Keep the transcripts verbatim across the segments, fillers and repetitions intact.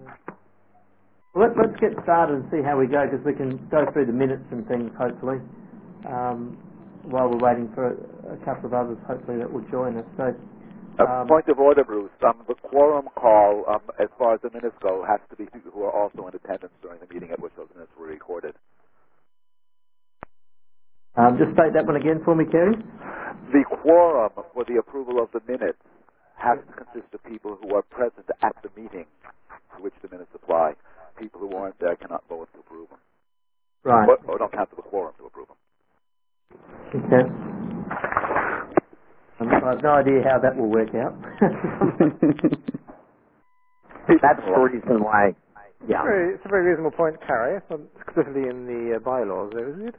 Well, let, let's get started and see how we go, because we can go through the minutes and things, hopefully, um, while we're waiting for a, a couple of others, hopefully, that will join us. So, um, point of order, Bruce. Um, the quorum call, um, as far as the minutes go, has to be people who are also in attendance during the meeting at which those minutes were recorded. Um, just state that one again for me, Kerry. The quorum for the approval of the minutes has to consist of people who are present at the meeting to which the minutes apply. People who aren't there cannot vote to approve them. Right. Or, or don't count to the quorum to approve them. Okay. Um, I have no idea how that will work out. That's the reason why. Yeah. It's a very, it's a very reasonable point, Carrie. It's not explicitly in the uh, bylaws, though, is it?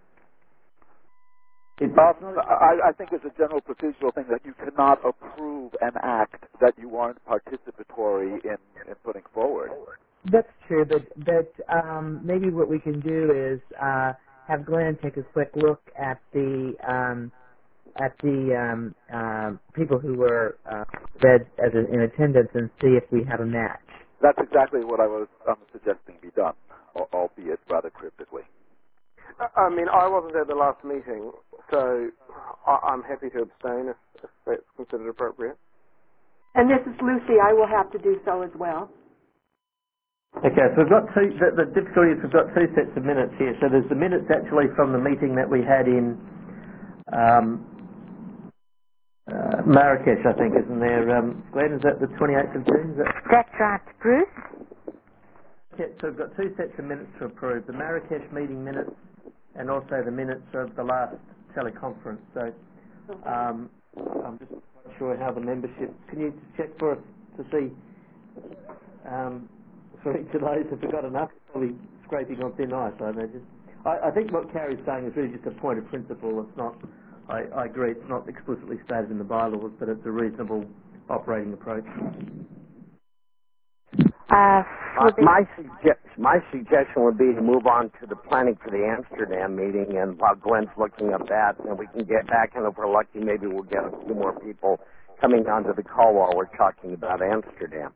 It's Um, I, I think it's a general procedural thing that you cannot approve an act that you aren't participatory in, in putting forward. That's true, but but um, maybe what we can do is uh, have Glenn take a quick look at the um, at the um, uh, people who were uh, read as a, in attendance and see if we have a match. That's exactly what I was um, suggesting be done, albeit rather cryptically. I mean, I wasn't at the last meeting, so I, I'm happy to abstain if, if that's considered appropriate. And this is Lucy. I will have to do so as well. Okay, so we've got two, the, the difficulty is we've got two sets of minutes here. So there's the minutes actually from the meeting that we had in um, uh, Marrakesh, I think, isn't there? Um, Glenn, is that the twenty-eighth of June? Is that... That's right, Bruce. Okay, so we've got two sets of minutes to approve, the Marrakesh meeting minutes and also the minutes of the last teleconference. So um, I'm just not sure how the membership... Can you check for us to see... Um, for each of those, if we've got enough, probably scraping on thin ice, I imagine. I, I think what Carrie's saying is really just a point of principle. It's not, I, I agree, it's not explicitly stated in the bylaws, but it's a reasonable operating approach. Uh, Uh, my, suge- my suggestion would be to move on to the planning for the Amsterdam meeting, and while Glenn's looking up that, and we can get back, and if we're lucky, maybe we'll get a few more people coming onto the call while we're talking about Amsterdam.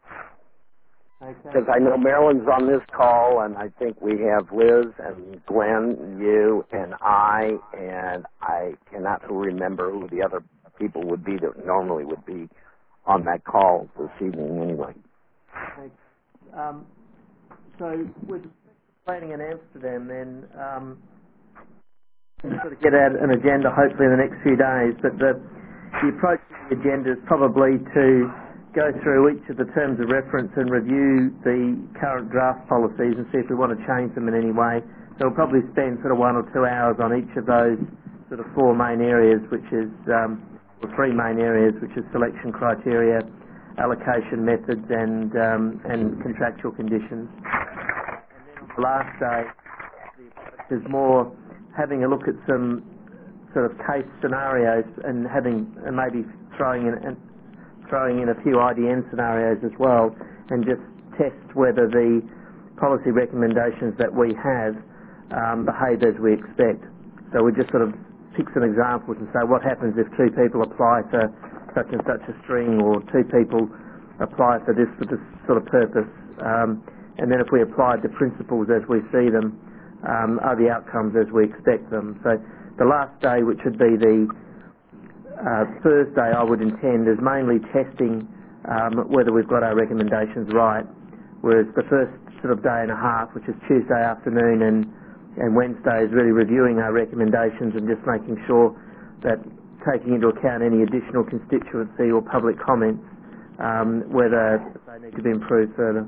Because Okay. I know Marilyn's on this call, and I think we have Liz and Glenn, you, and I, and I cannot remember who the other people would be that normally would be on that call this evening anyway. Okay. Um, so with planning in Amsterdam, then um, we'll sort of get out an agenda hopefully in the next few days. But the, the approach to the agenda is probably to go through each of the terms of reference and review the current draft policies and see if we want to change them in any way. So we'll probably spend sort of one or two hours on each of those sort of four main areas, which is, um, or three main areas, which is selection criteria, allocation methods, and um, and contractual conditions. And then on the last day, the approach is more having a look at some sort of case scenarios and having and maybe throwing in and throwing in a few I D N scenarios as well, and just test whether the policy recommendations that we have um, behave as we expect. So we just sort of pick some examples and say what happens if two people apply for such and such a string, or two people apply for this for this sort of purpose, um, and then if we applied the principles as we see them, um, are the outcomes as we expect them. So the last day, which would be the Uh, Thursday, I would intend, is mainly testing um, whether we've got our recommendations right, whereas the first sort of day and a half, which is Tuesday afternoon and, and Wednesday, is really reviewing our recommendations and just making sure that, taking into account any additional constituency or public comments, um, whether they need to be improved further.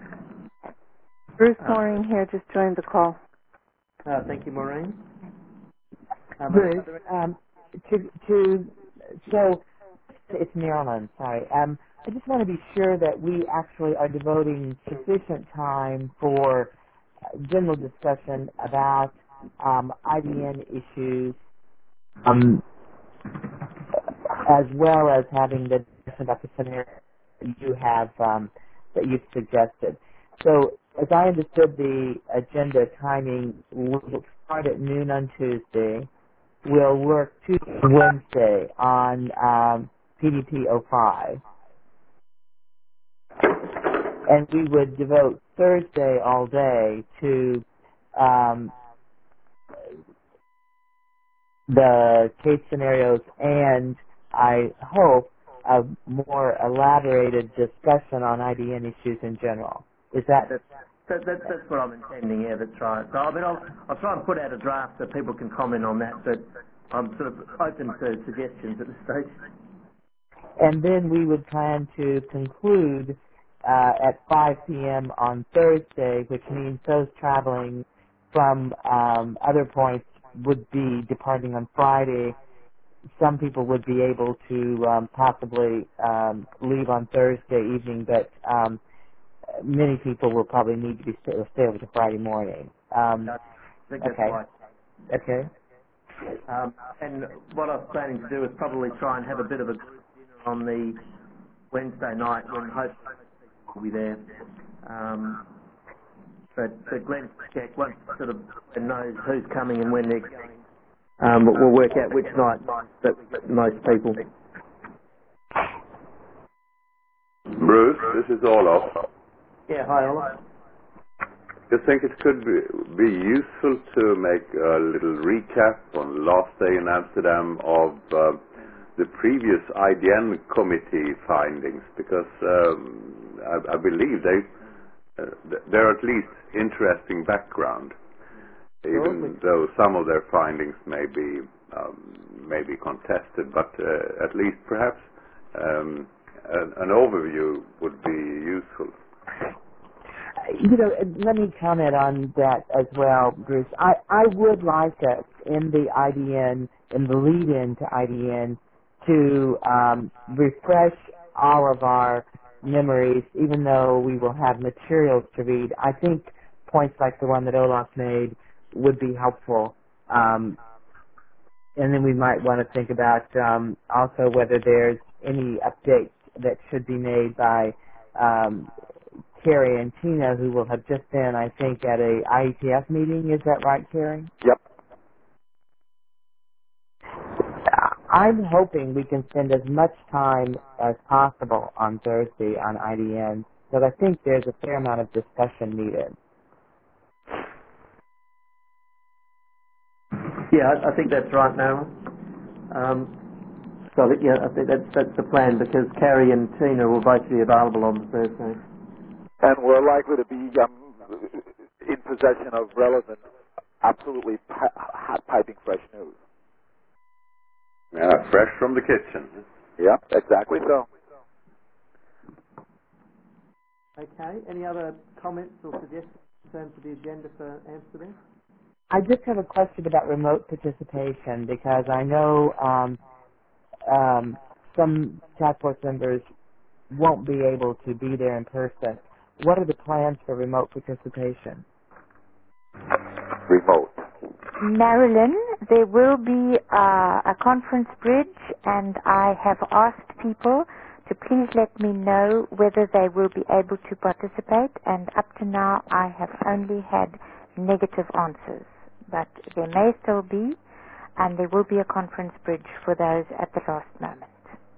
Bruce Uh, Maureen here, just joined the call. uh, thank you, Maureen. Um, Bruce, um, to, to, so, it's Marilyn, sorry. Um, I just want to be sure that we actually are devoting sufficient time for general discussion about um, I D N issues, um, as well as having the discussion about the scenario you have, um, that you've suggested. So, as I understood the agenda timing, we'll start at noon on Tuesday. We'll work Tuesday and Wednesday on um, P D P oh five. and we would devote Thursday all day to um, the case scenarios and, I hope, a more elaborated discussion on I D N issues in general. Is that... That's, that, that, that's what I'm intending, yeah, that's right. So, I mean, I'll, I'll try and put out a draft so people can comment on that, but I'm sort of open to suggestions at this stage. And then we would plan to conclude uh, at five p.m. on Thursday, which means those traveling from um, other points would be departing on Friday. Some people would be able to um, possibly um, leave on Thursday evening, but um, many people will probably need to be stay, stay over to Friday morning. Um, I think that's okay. right. Okay. Um, and what I was planning to do is probably try and have a bit of a group dinner on the Wednesday night when hopefully people will be there. Um, but, but Glenn will check once sort of Glenn knows who's coming and when they're going. Um, we'll work out which night that we get the most people. Bruce, this is Olof. Yeah, hi Olaf. I think it could be, be useful to make a little recap on the last day in Amsterdam of uh, the previous I D N committee findings, because um, I, I believe they uh, they're at least interesting background, even though some of their findings may be um, may be contested, but uh, at least perhaps um, an, an overview would be useful. You know, let me comment on that as well, Bruce. I, I would like us in the I D N, in the lead-in to I D N, to um, refresh all of our memories, even though we will have materials to read. I think points like the one that Olaf made would be helpful. Um, and then we might want to think about um, also whether there's any updates that should be made by um, Carrie and Tina, who will have just been, I think, at a I E T F meeting. Is that right, Carrie? Yep. I'm hoping we can spend as much time as possible on Thursday on I D N, but I think there's a fair amount of discussion needed. Yeah, I, I think that's right, Marilyn. Um, so I think, yeah, I think that's that's the plan because Carrie and Tina will both be available on Thursday. And we're likely to be um, in possession of relevant, absolutely pi- hot piping fresh news. Yeah, fresh from the kitchen. Yeah, exactly so. Okay, any other comments or suggestions in terms of the agenda for Amsterdam? I just have a question about remote participation because I know um, um, some task force members won't be able to be there in person. What are the plans for remote participation? Remote. Marilyn, there will be uh, a conference bridge, and I have asked people to please let me know whether they will be able to participate, and up to now I have only had negative answers. But there may still be, and there will be a conference bridge for those at the last moment.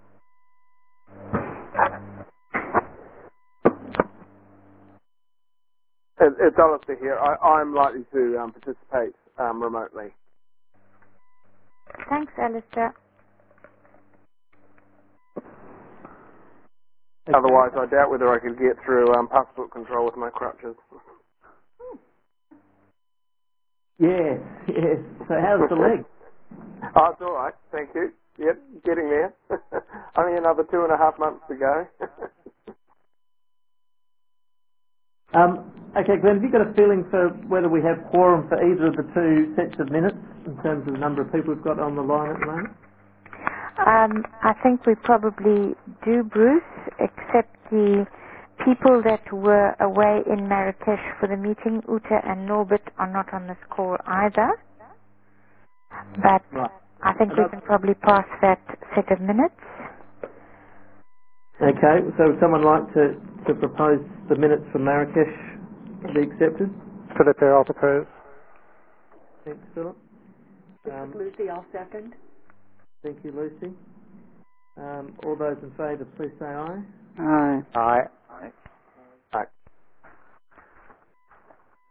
It, it's Alistair here. I, I'm likely to um, participate um, remotely. Thanks, Alistair. Otherwise, I doubt whether I could get through um, passport control with my crutches. Yes, yes. So how's the leg? Oh, it's all right. Thank you. Yep, getting there. Only another two and a half months to go. Um, okay, Glenn, have you got a feeling for whether we have quorum for either of the two sets of minutes in terms of the number of people we've got on the line at the moment? Um, I think we probably do, Bruce, except the people that were away in Marrakesh for the meeting. Uta and Norbert are not on this call either. But Right. I think we can probably pass that set of minutes. Okay, so would someone like to, to propose the minutes for Marrakesh be accepted? Philip, I'll propose. Thanks, Philip. This Um, is Lucy. I'll second. Thank you, Lucy. Um, all those in favour, please say aye. Aye. Aye. Aye.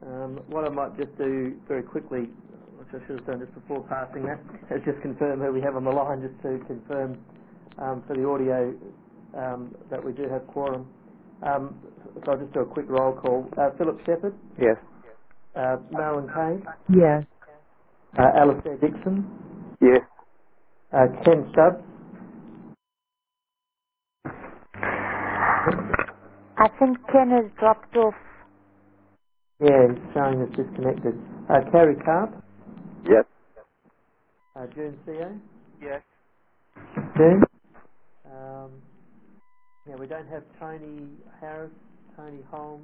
Um, what I might just do very quickly, which I should have done just before passing that, is just confirm who we have on the line, just to confirm um, for the audio um, that we do have quorum. Um, so I'll just do a quick roll call. Uh, Philip Shepherd? Yes. Uh, Marilyn Kane? Yes. Uh, Alistair Dixon? Yes. Uh, Ken Stubbs? I think Ken has dropped off. Yeah, he's showing us disconnected. Uh, Carrie Carp? Yes. Uh, June C A? Yes. June? Um, yeah, we don't have Tony Harris, Tony Holmes.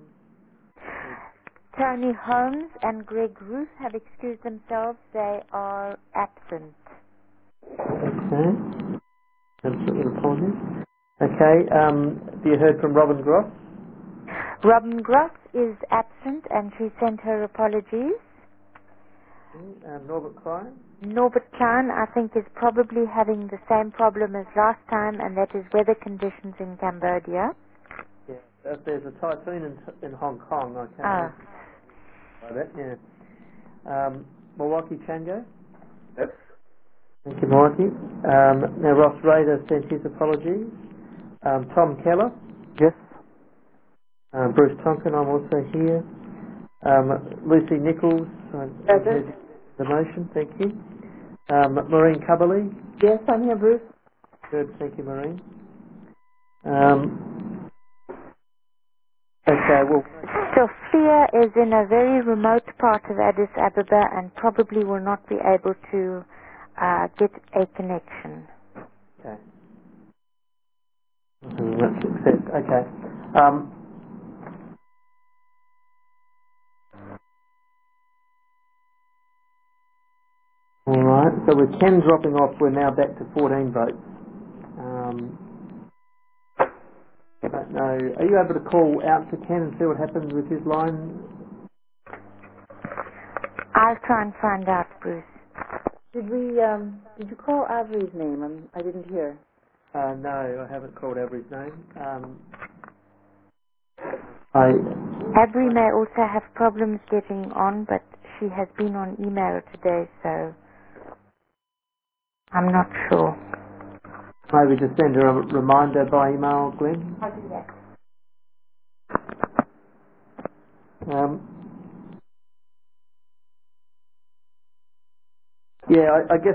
Tony Holmes and Greg Ruth have excused themselves. They are absent. Okay. Absolutely apologies. Okay, um, have you heard from Robin Gross? Robin Gross is absent and she sent her apologies. Okay. Um, Norbert Klein? Norbert Klein, I think, is probably having the same problem as last time, and that is weather conditions in Cambodia. Yeah. If there's a typhoon in, in Hong Kong, I can't Ah. by that, yeah. Um, Milwaukee Chango? Yes. Thank you, Milwaukee. Um, now, Ross Rader sent his apologies. Um, Tom Keller? Yes. Um, Bruce Tonkin, I'm also here. Um, Lucy Nichols, I Present. heard the motion, thank you. Um, Maureen Cubberley? Yes, I'm here, Bruce. Good, thank you, Maureen. Um, okay, well, Sophia is in a very remote part of Addis Ababa and probably will not be able to uh, get a connection. okay. Mm, That's success, okay. Um, all right, so with Ken dropping off, we're now back to fourteen votes. Um, I don't know, are you able to call out to Ken and see what happens with his line? I'll try and find out, Bruce. Did we, um, did you call Avery's name? I'm, I didn't hear. Uh, no, I haven't called Avery's name. Um, I, Abri may also have problems getting on, but she has been on email today, so I'm not sure. maybe just send her a reminder by email, Glenn. I'll do that. Um, yeah, I, I guess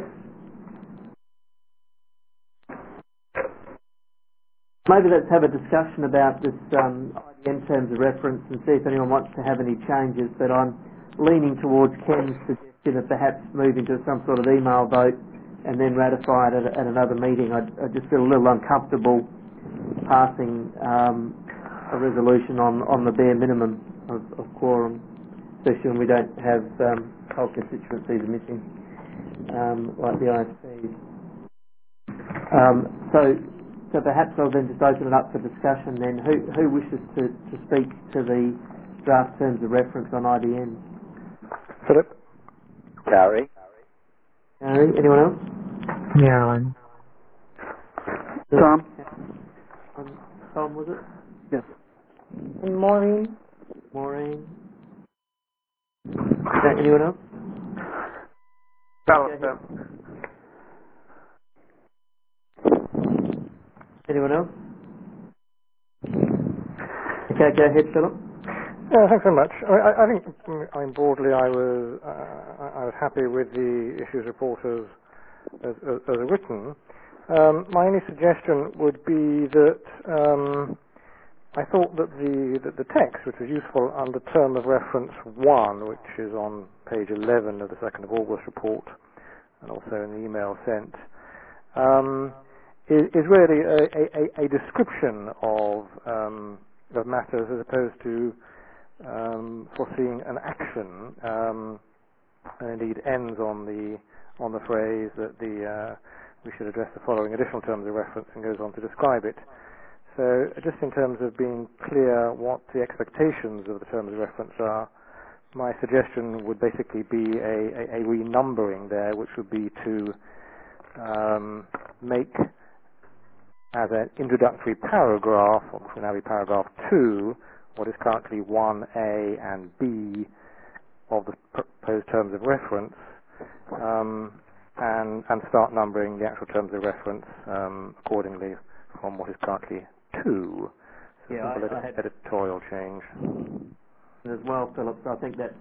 maybe let's have a discussion about this um, I D N terms of reference and see if anyone wants to have any changes, but I'm leaning towards Ken's suggestion of perhaps moving to some sort of email vote and then ratify it at, at another meeting. I, I just feel a little uncomfortable passing um, a resolution on, on the bare minimum of, of quorum, especially when we don't have um, whole constituencies are missing, um, like the I S Ps. Um, so, so perhaps I'll then just open it up for discussion then. Who, who wishes to, to speak to the draft terms of reference on I D N? Philip? Carrie? Gary, anyone else? Marilyn. Tom? Um, Tom, was it? Yes. And Maureen? Maureen? Okay, anyone else? Alistair. Anyone else? Okay, go ahead, Philip. Yeah, thanks very much. I, I, I think, I mean, broadly, I was uh, I was happy with the issues report as as, as, as written. Um, my only suggestion would be that um, I thought that the that the text, which was useful under term of reference one, which is on page eleven of the second of August report, and also in the email sent, um, is, is really a, a, a description of um, of matters as opposed to um, foreseeing an action, um, and indeed ends on the on the phrase that the uh, we should address the following additional terms of reference, and goes on to describe it. So, just in terms of being clear what the expectations of the terms of reference are, my suggestion would basically be a, a, a renumbering there, which would be to um, make as an introductory paragraph, which will now be paragraph two, what is currently one A and B, of the proposed terms of reference, um, and, and start numbering the actual terms of reference um, accordingly from what is currently two. So yeah, simple I, I edit- had editorial change. as well, Philip. So I think that's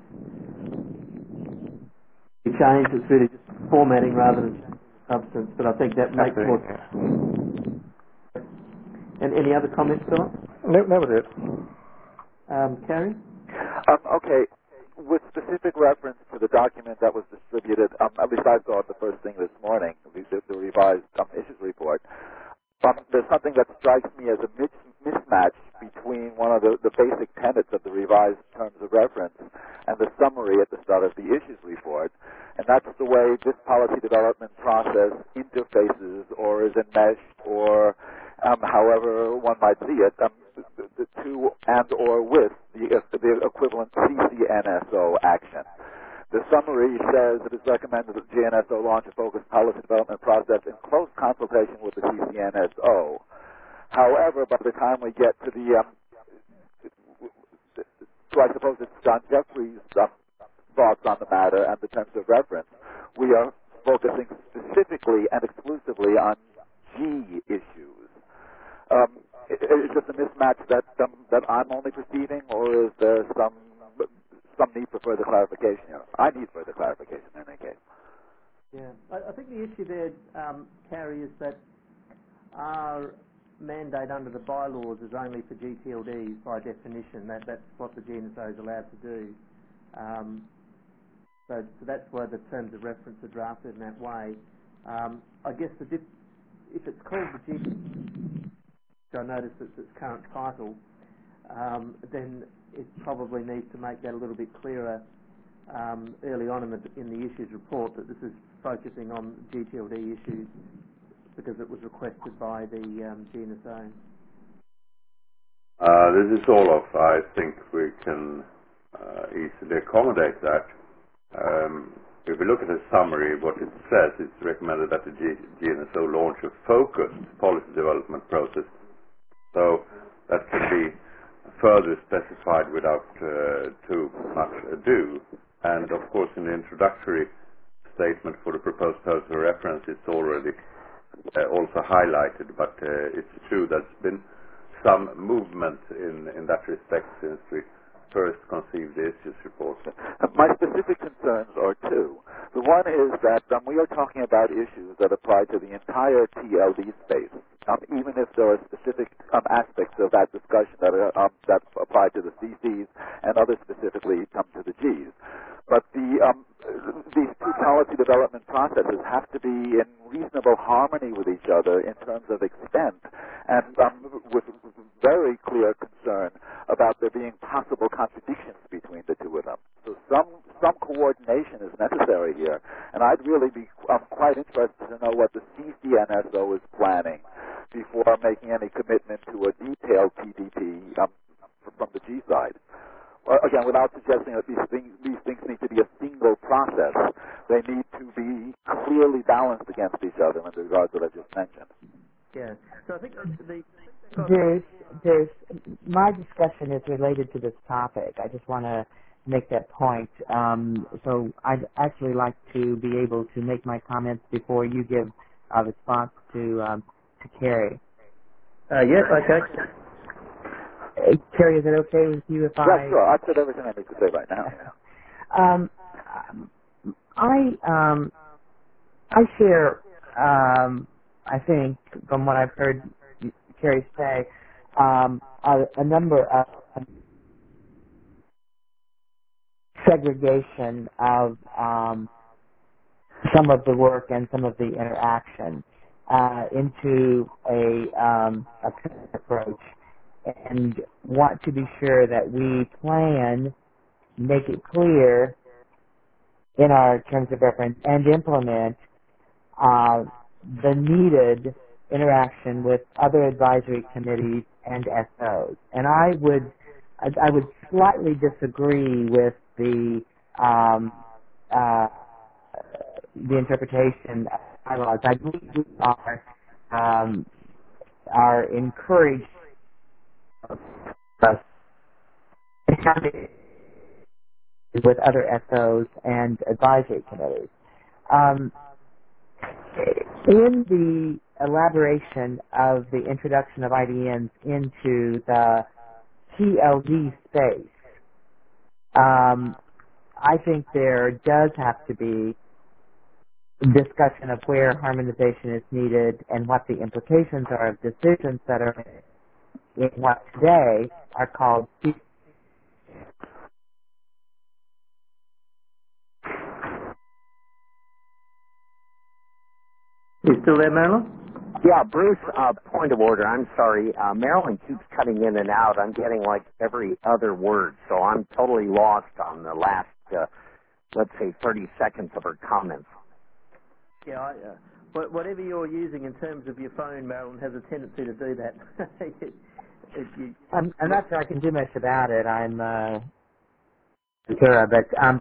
the change. It's really just formatting rather than changing the substance. But I think that makes more Absolutely, sense. yes. And any other comments, Philip? No, that was it. Um, Carrie? Um, okay, with specific reference to the document that was distributed, um, at least I saw it the first thing this morning, the, the, the revised um, issues report. Um, there's something that strikes me as a mis- mismatch between one of the, the basic tenets of the revised terms of reference and the summary at the start of the issues report, and that's the way this policy development process interfaces or is enmeshed or um, however one might see it, um, the, the to and or with the, uh, the equivalent C C N S O action. The summary says it is recommended that G N S O launch a focused policy development process in close consultation with the C C N S O. However, by the time we get to the, um, to I suppose it's John Jeffrey's um, thoughts on the matter and the terms of reference, we are focusing specifically and exclusively on G issues. Um, is this a mismatch that um, that I'm only perceiving, or is there some some need for further clarification here? I need further clarification in any case. Yeah, I, I think the issue there, um, Carrie, is that our mandate under the bylaws is only for G T L Ds by definition. That that's what the G N S O is allowed to do. Um, so, so that's why the terms of reference are drafted in that way. Um, I guess the dif- if it's called the G, I noticed it's its current title, um, then it probably needs to make that a little bit clearer um, early on in the in the issues report that this is focusing on G T L D issues because it was requested by the um, G N S O. Uh, this is Olof. I think we can uh, easily accommodate that. Um, if we look at the summary, what it says, it's recommended that the G- GNSO launch a focused policy development process. So that can be further specified without uh, too much ado. And of course, in the introductory statement for the proposed terms of reference, it's already uh, also highlighted, but uh, it's true there's been some movement in, in that respect since we first conceived the issues report. My specific concerns are two. The one is that um, we are talking about issues that apply to the entire T L D space, um, even if there are specific um, aspects of that discussion that are, um, that apply to the C Cs and others specifically come to the Gs. But the um, these two policy development processes have to be in reasonable harmony with each other in terms of extent, and um, with very clear concern about there being possible contradictions between the two of them. So some some coordination is necessary here, and I'd really be um, quite interested to know what the C C N S O is planning before making any commitment to a detailed P D P um, from the G side. Well, again, without suggesting that these things, these things need to be a single process, they need to be clearly balanced against each other in the regards that I just mentioned. Yeah. So I think the There's, there's, my discussion is related to this topic. I just want to make that point. Um, so I'd actually like to be able to make my comments before you give a response to um, to Carrie. uh, yes, okay. Uh, Carrie, is it okay with you if Yeah, I? sure. I've said everything I need to say right now. um, I um, I share. Um, I think from what I've heard Carrie say, um, a, a number of segregation of um, some of the work and some of the interaction uh, into a, um, a approach, and want to be sure that we plan, make it clear in our terms of reference, and implement uh, the needed interaction with other advisory committees and S Os. And I would I, I would slightly disagree with the um, uh, the interpretation of bylaws. I believe we are um, are encouraged uh, to have it with other S Os and advisory committees. Um, in the elaboration of the introduction of I D Ns into the T L D space, um, I think there does have to be discussion of where harmonization is needed and what the implications are of decisions that are in what today are called. You still there, Marilyn? Yeah, Bruce, uh, point of order. I'm sorry. Uh, Marilyn keeps cutting in and out. I'm getting like every other word, so I'm totally lost on the last, uh, let's say, thirty seconds of her comments. Yeah, I, uh, whatever you're using in terms of your phone, Marilyn, has a tendency to do that. if you, I'm, I'm not sure I can do much about it. I'm uh, sure, but um,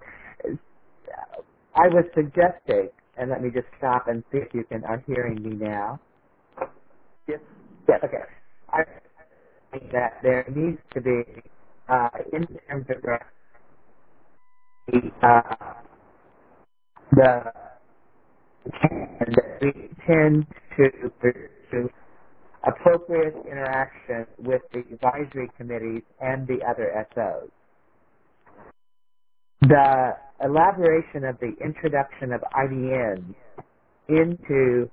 I was suggesting, and let me just stop and see if you can are hearing me now. Yes. Yes. Okay. I think that there needs to be, uh, in terms of the, uh, the and we tend to pursue appropriate interaction with the advisory committees and the other S Os. The elaboration of the introduction of I D Ns into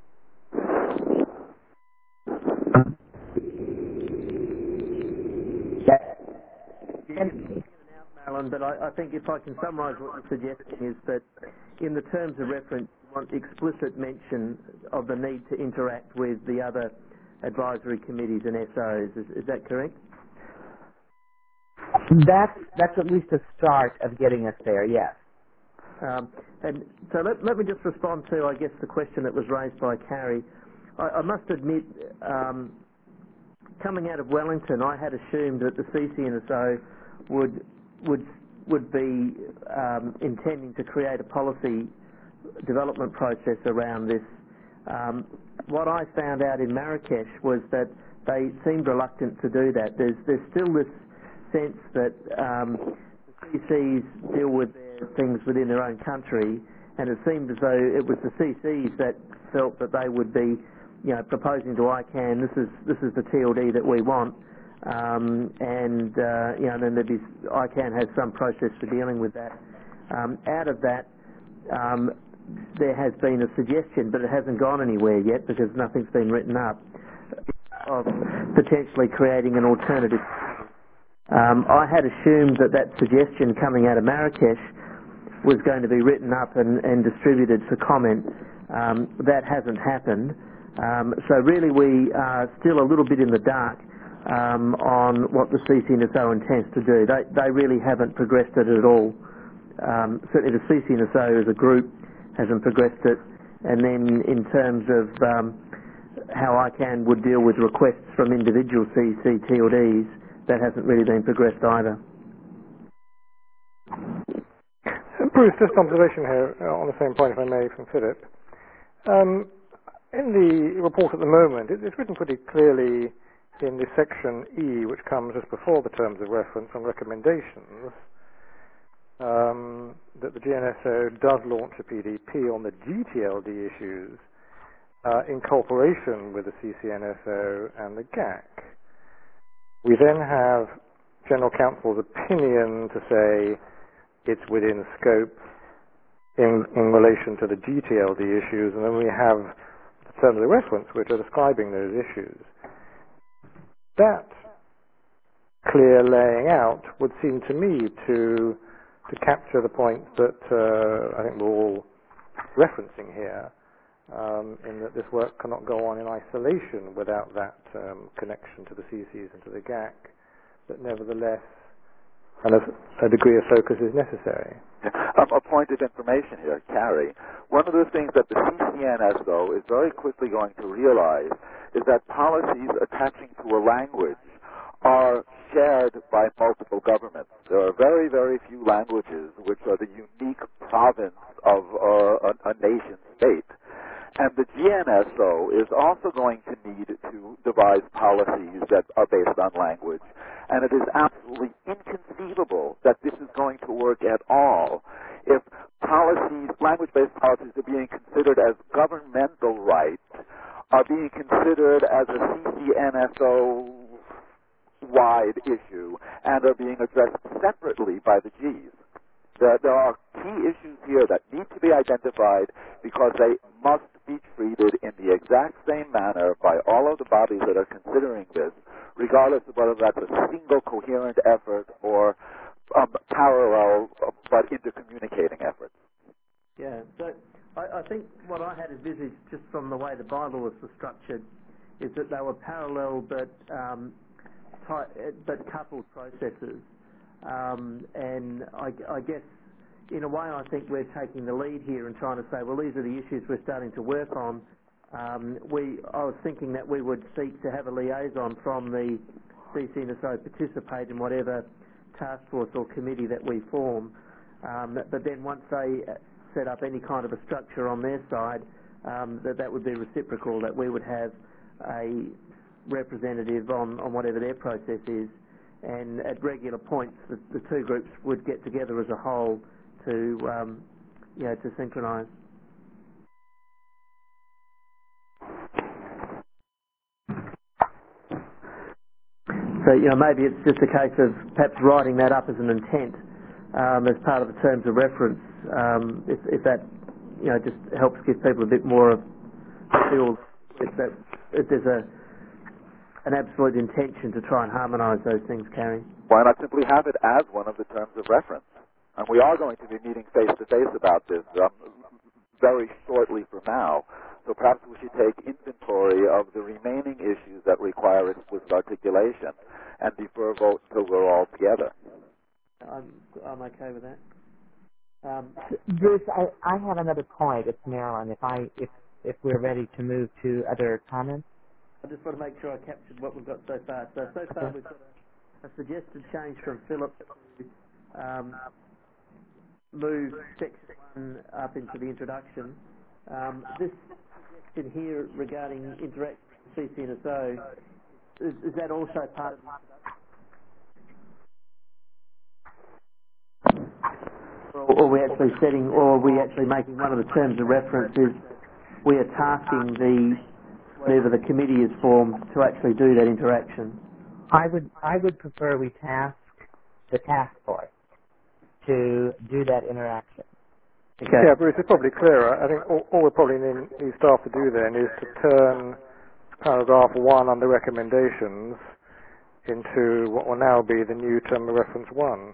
that, Marilyn, but I, I think if I can summarise what you're suggesting is that in the terms of reference, you want explicit mention of the need to interact with the other advisory committees and S Os. Is, is that correct? That's, that's at least a start of getting us there, yes. Um, and so let, let me just respond to, I guess, the question that was raised by Carrie. I, I must admit, um, coming out of Wellington, I had assumed that the C C N S O would would would be um, intending to create a policy development process around this. Um, what I found out in Marrakesh was that they seemed reluctant to do that. There's there's still this sense that um, the C Cs deal with their things within their own country, and it seemed as though it was the C Cs that felt that they would be, you know, proposing to I CANN, this is this is the T L D that we want, um, and uh, you know, then there'd be, I CANN has some process for dealing with that. Um, out of that, um, there has been a suggestion, but it hasn't gone anywhere yet because nothing's been written up, of potentially creating an alternative. Um, I had assumed that that suggestion coming out of Marrakesh was going to be written up and, and distributed for comment. Um, that hasn't happened. Um, so really we are still a little bit in the dark um, on what the C C N S O intends to do. They, they really haven't progressed it at all. Um, certainly the C C N S O as a group hasn't progressed it. And then in terms of um, how I CANN would deal with requests from individual C C T L Ds, that hasn't really been progressed either. Bruce, just observation here uh, on the same point, if I may, from Philip. Um, in the report at the moment, it, it's written pretty clearly in the section E, which comes just before the terms of reference and recommendations, um, that the G N S O does launch a P D P on the G T L D issues uh, in cooperation with the C C N S O and the G A C. We then have General Counsel's opinion to say it's within scope in, in relation to the G T L D issues, and then we have the terms of reference which are describing those issues. That clear laying out would seem to me to to capture the point that uh, I think we're all referencing here, um, in that this work cannot go on in isolation without that um, connection to the C Cs and to the G A C, but nevertheless and a, a degree of focus is necessary. Um, a point of information here, Carrie. One of the things that the C C N S O is very quickly going to realize is that policies attaching to a language are shared by multiple governments. There are very, very few languages which are the unique province of uh, a, a nation state. And the G N S O is also going to need to devise policies that are based on language. And it is absolutely inconceivable that this is going to work at all if policies, language-based policies are being considered as governmental rights, are being considered as a C C N S O-wide issue, and are being addressed separately by the Gs. There, there are key issues here that need to be identified because they must be treated in the exact same manner by all of the bodies that are considering this, regardless of whether that's a single coherent effort or um, parallel uh, but intercommunicating efforts. Yeah, so I, I think what I had envisaged just from the way the bylaws were structured is that they were parallel but um, ty- but coupled processes. Um, and I, I guess, in a way, I think we're taking the lead here and trying to say, well, these are the issues we're starting to work on. Um, we, I was thinking that we would seek to have a liaison from the C C N S O participate in whatever task force or committee that we form. Um, but then once they set up any kind of a structure on their side, um, that that would be reciprocal, that we would have a representative on, on whatever their process is. And at regular points, the, the two groups would get together as a whole to, um, you know, to synchronise. So, you know, maybe it's just a case of perhaps writing that up as an intent um, as part of the terms of reference. Um, if, if that, you know, just helps give people a bit more of a feel if that if there's a an absolute intention to try and harmonise those things, Carrie. Why not simply have it as one of the terms of reference? And we are going to be meeting face-to-face about this um, very shortly from now. So perhaps we should take inventory of the remaining issues that require explicit articulation and defer vote until we're all together. I'm, I'm okay with that. Um, Bruce, I, I have another point. It's Marilyn. If I if if we're ready to move to other comments. I just want to make sure I captured what we've got so far. So, so far Okay. we've got a, a suggested change from Philip to um, move section one up into the introduction. Um, this suggestion here regarding interaction with C C N S O, is, is that also part of the or, or are we actually setting, or are we actually making one of the terms of reference is we are tasking the whatever the committee is formed to actually do that interaction? I would I would prefer we task the task force to do that interaction. Okay. Yeah, Bruce, it's probably clearer. I think all, all we probably need, need staff to do then is to turn paragraph one under recommendations into what will now be the new term of reference one.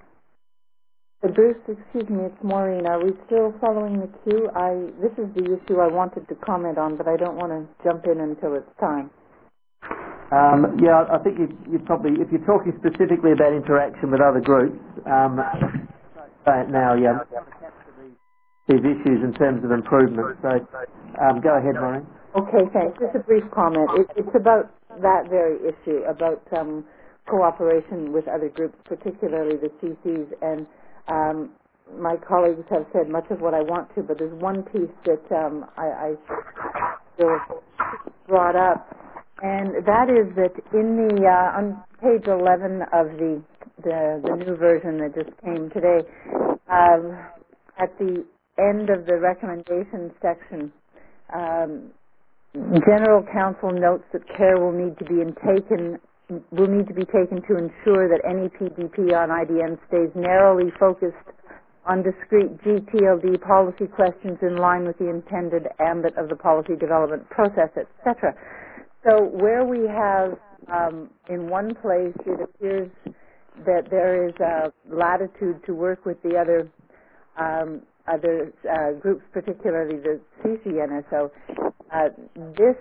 Uh, Bruce, excuse me, it's Maureen. Are we still following the queue? I this is the issue I wanted to comment on, but I don't want to jump in until it's time. Um, yeah, I think you, you probably, if you're talking specifically about interaction with other groups, um, say it now, yeah, these, these issues in terms of improvement. So, um, go ahead, Maureen. Okay, thanks. Just a brief comment. It, it's about that very issue, about um, cooperation with other groups, particularly the C Cs. And um, my colleagues have said much of what I want to, but there's one piece that um, I, I still brought up, and that is that in the uh, on page eleven of the, the the new version that just came today, um, at the end of the recommendation section, um, General Counsel notes that care will need to be in taken will need to be taken to ensure that any P D P on I D N stays narrowly focused on discrete G T L D policy questions in line with the intended ambit of the policy development process, et cetera. So where we have, um, in one place, it appears that there is a latitude to work with the other um, other uh, groups, particularly the C C N S O. Uh, this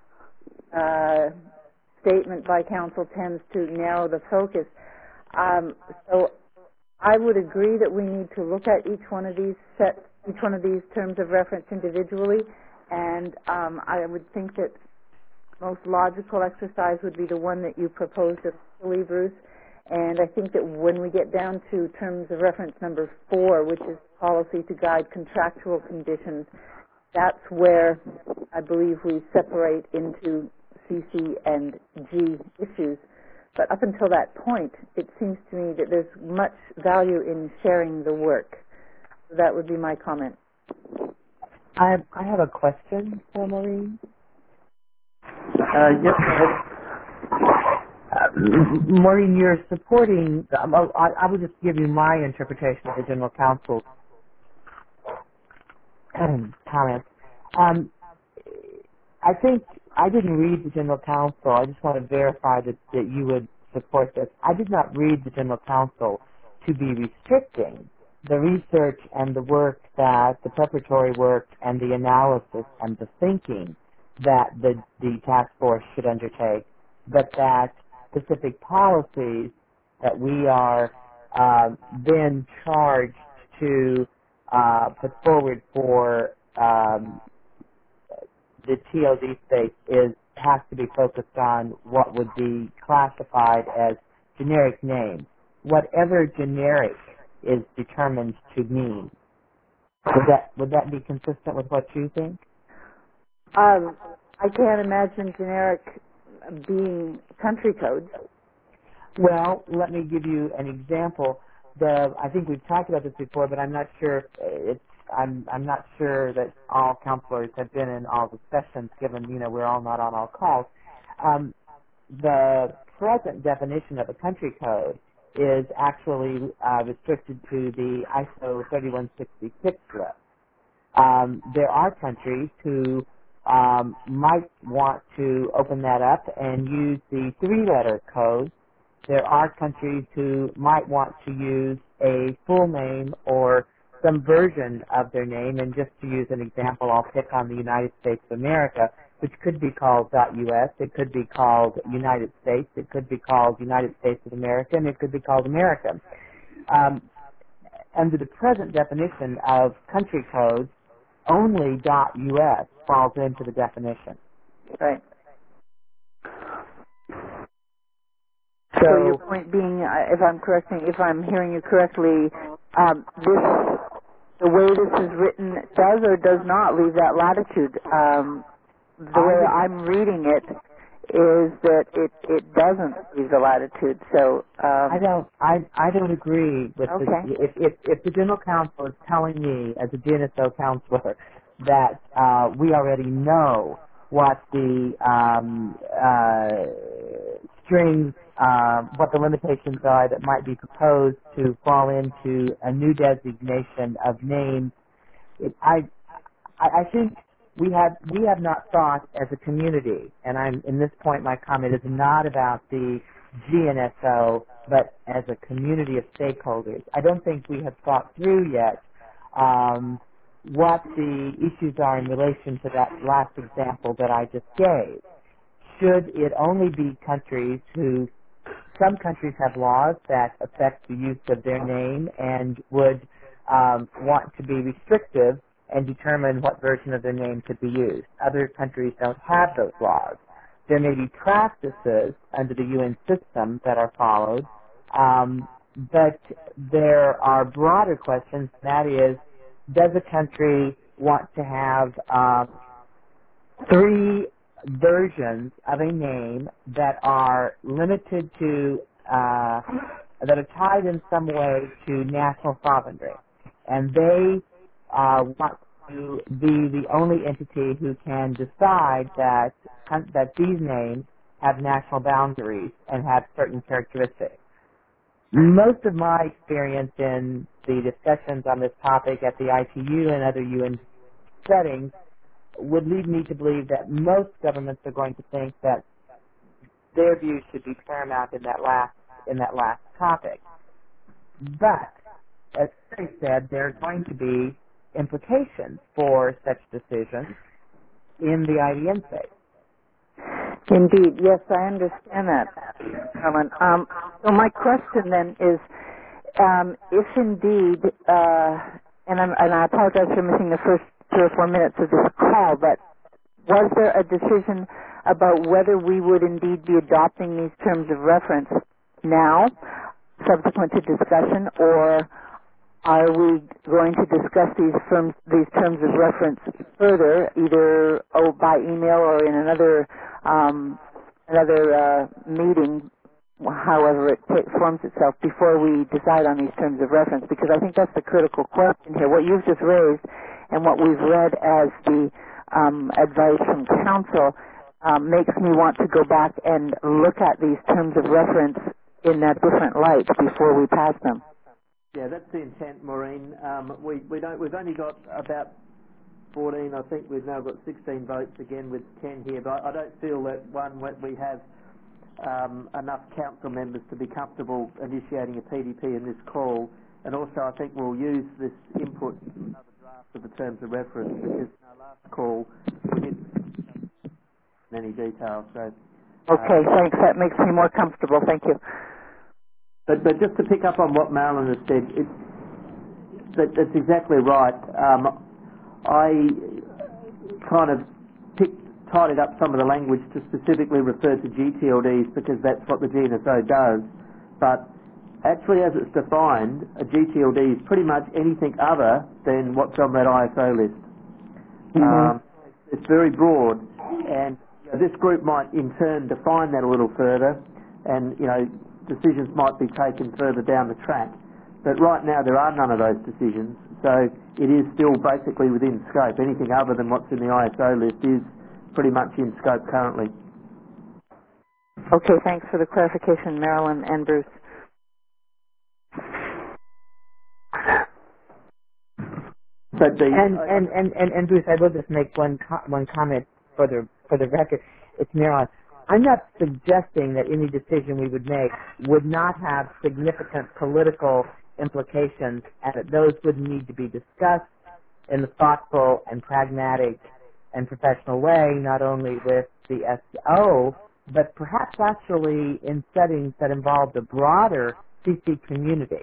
uh, statement by Council tends to narrow the focus. Um, so I would agree that we need to look at each one of these set, each one of these terms of reference individually, and um, I would think that most logical exercise would be the one that you proposed initially, Bruce. And I think that when we get down to terms of reference number four, which is policy to guide contractual conditions, that's where I believe we separate into C C and G issues. But up until that point, it seems to me that there's much value in sharing the work. So that would be my comment. I have, I have a question for Maureen. Uh, yes, go ahead. Uh, Maureen, you're supporting, um, I, I will just give you my interpretation of the General Counsel's comments. Um, I think I didn't read the General Counsel. I just want to verify that, that you would support this. I did not read the General Counsel to be restricting the research and the work that the preparatory work and the analysis and the thinking that the, the task force should undertake, but that specific policies that we are uh, then charged to uh, put forward for um, the T O D space is has to be focused on what would be classified as generic names. Whatever generic is determined to mean. Would that would that be consistent with what you think? Um, I can't imagine generic being country codes. Well, let me give you an example. The I think we've talked about this before, but I'm not sure. It's I'm I'm not sure that all counselors have been in all the sessions, given you know we're all not on all calls. Um, the present definition of a country code is actually uh, restricted to the I S O thirty-one sixty-six list. Um, there are countries who um, might want to open that up and use the three-letter code. There are countries who might want to use a full name or some version of their name, and just to use an example, I'll pick on the United States of America, which could be called .us, it could be called United States, it could be called United States of America, and it could be called America. Um, under the present definition of country codes, only .us falls into the definition. Right. So, so your point being, uh, if I'm correcting, if I'm hearing you correctly, um, this, the way this is written does or does not leave that latitude. Um, the way I'm reading it is that it, it doesn't leave the latitude. So um, I don't I I don't agree with okay. the, if, if if the General Counsel is telling me as a G N S O counselor that uh, we already know what the um, uh, strings, uh, what the limitations are that might be proposed to fall into a new designation of names, it, I, I I think we have we have not thought as a community, and I'm in this point my comment is not about the G N S O, but as a community of stakeholders. I don't think we have thought through yet um, what the issues are in relation to that last example that I just gave. Should it only be countries who, some countries have laws that affect the use of their name and would um, want to be restrictive and determine what version of their name could be used. Other countries don't have those laws. There may be practices under the U N system that are followed, um, but there are broader questions. That is, does a country want to have um, three versions of a name that are limited to, uh, that are tied in some way to national sovereignty, and they uh, want to be the only entity who can decide that that these names have national boundaries and have certain characteristics. Most of my experience in the discussions on this topic at the I T U and other U N settings would lead me to believe that most governments are going to think that their views should be paramount in that last in that last topic. But, as Terry said, there are going to be implications for such decisions in the I D N space. Indeed, yes, I understand that, Carolyn. Um, so my question then is, um, if indeed, uh, and, I'm, and I apologize for missing the first three or four minutes of this call, but was there a decision about whether we would indeed be adopting these terms of reference now, subsequent to discussion, or are we going to discuss these terms, these terms of reference further, either oh, by email or in another um, another uh, meeting, however it t- forms itself, before we decide on these terms of reference? Because I think that's the critical question here. What you've just raised and what we've read as the um, advice from counsel um, makes me want to go back and look at these terms of reference in a different light before we pass them. Yeah, that's the intent, Maureen. Um, we we don't we've only got about fourteen. I think we've now got sixteen votes again with ten here. But I don't feel that one we have um, enough council members to be comfortable initiating a P D P in this call. And also, I think we'll use this input in another draft of the terms of reference, because in our last call we didn't in any detail. So. Okay, uh, thanks. That makes me more comfortable. Thank you. But, but just to pick up on what Marilyn has said, it, that, that's exactly right. Um, I kind of picked, tidied up some of the language to specifically refer to G T L Ds, because that's what the G N S O does. But actually, as it's defined, a G T L D is pretty much anything other than what's on that I S O list. Mm-hmm. Um, it's very broad, and you know, this group might in turn define that a little further, and you know, decisions might be taken further down the track. But right now there are none of those decisions, so it is still basically within scope. Anything other than what's in the I S O list is pretty much in scope currently. Okay, thanks for the clarification, Marilyn and Bruce. But the, and, and, and, and, and Bruce, I will just make one co- one comment for the for the record. It's Marilyn. I'm not suggesting that any decision we would make would not have significant political implications, and that those would need to be discussed in a thoughtful and pragmatic and professional way, not only with the S O, but perhaps actually in settings that involve the broader C C community.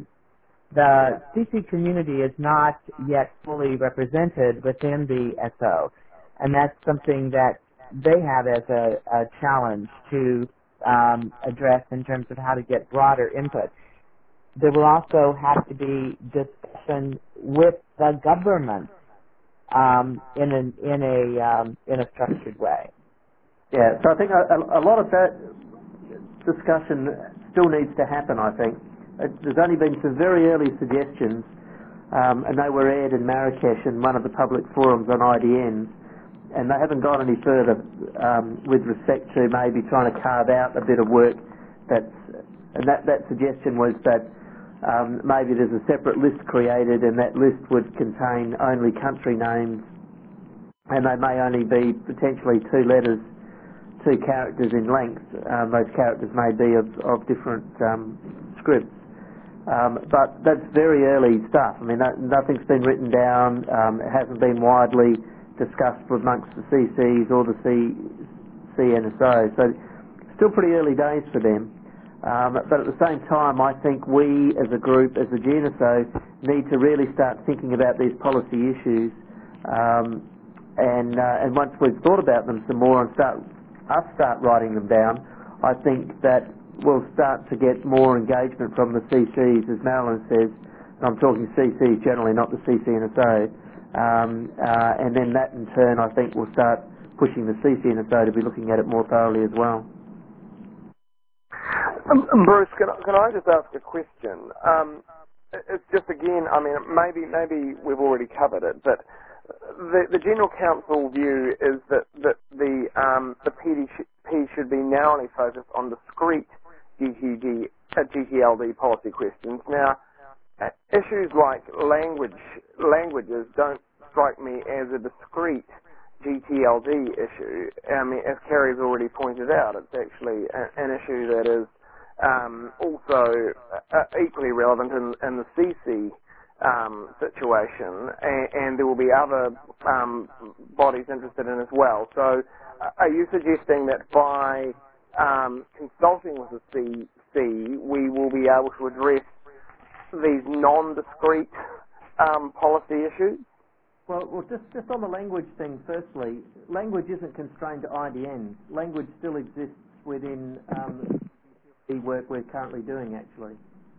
The C C community is not yet fully represented within the S O, and that's something that they have as a, a challenge to um, address in terms of how to get broader input. There will also have to be discussion with the government um, in an, in a um, in a structured way. Yeah, so I think a, a lot of that discussion still needs to happen. I think it, there's only been some very early suggestions, um, and they were aired in Marrakesh in one of the public forums on I D Ns. And they haven't gone any further um, with respect to maybe trying to carve out a bit of work. That's, and that, that suggestion was that um, maybe there's a separate list created, and that list would contain only country names, and they may only be potentially two letters, two characters in length. Um, those characters may be of, of different um, scripts. Um, but that's very early stuff. I mean, no, nothing's been written down. Um, it hasn't been widely discussed amongst the C Cs or the C, C N S O. So still pretty early days for them. Um, but at the same time, I think we as a group, as the G N S O, need to really start thinking about these policy issues. Um, and uh, and once we've thought about them some more and start us start writing them down, I think that we'll start to get more engagement from the C Cs, as Marilyn says. And I'm talking C Cs generally, not the C C N S O. Um, uh, and then that in turn, I think, will start pushing the C C N S O to be looking at it more thoroughly as well. Um, Bruce, can, can I just ask a question? Um, it's just again, I mean, maybe maybe we've already covered it, but the, the General Council view is that, that the um, the P D P should be narrowly focused on discrete G T D, uh, G T L D policy questions. Now, issues like language languages don't strike me as a discrete G T L D issue. I mean, as Kerry's already pointed out, it's actually a, an issue that is um, also uh, equally relevant in, in the C C um, situation, and, and there will be other um, bodies interested in as well. So, uh, are you suggesting that by um, consulting with the C C, we will be able to address these non-discrete um, policy issues? Well, well, just just on the language thing, firstly, language isn't constrained to I D Ns. Language still exists within um, the work we're currently doing, actually.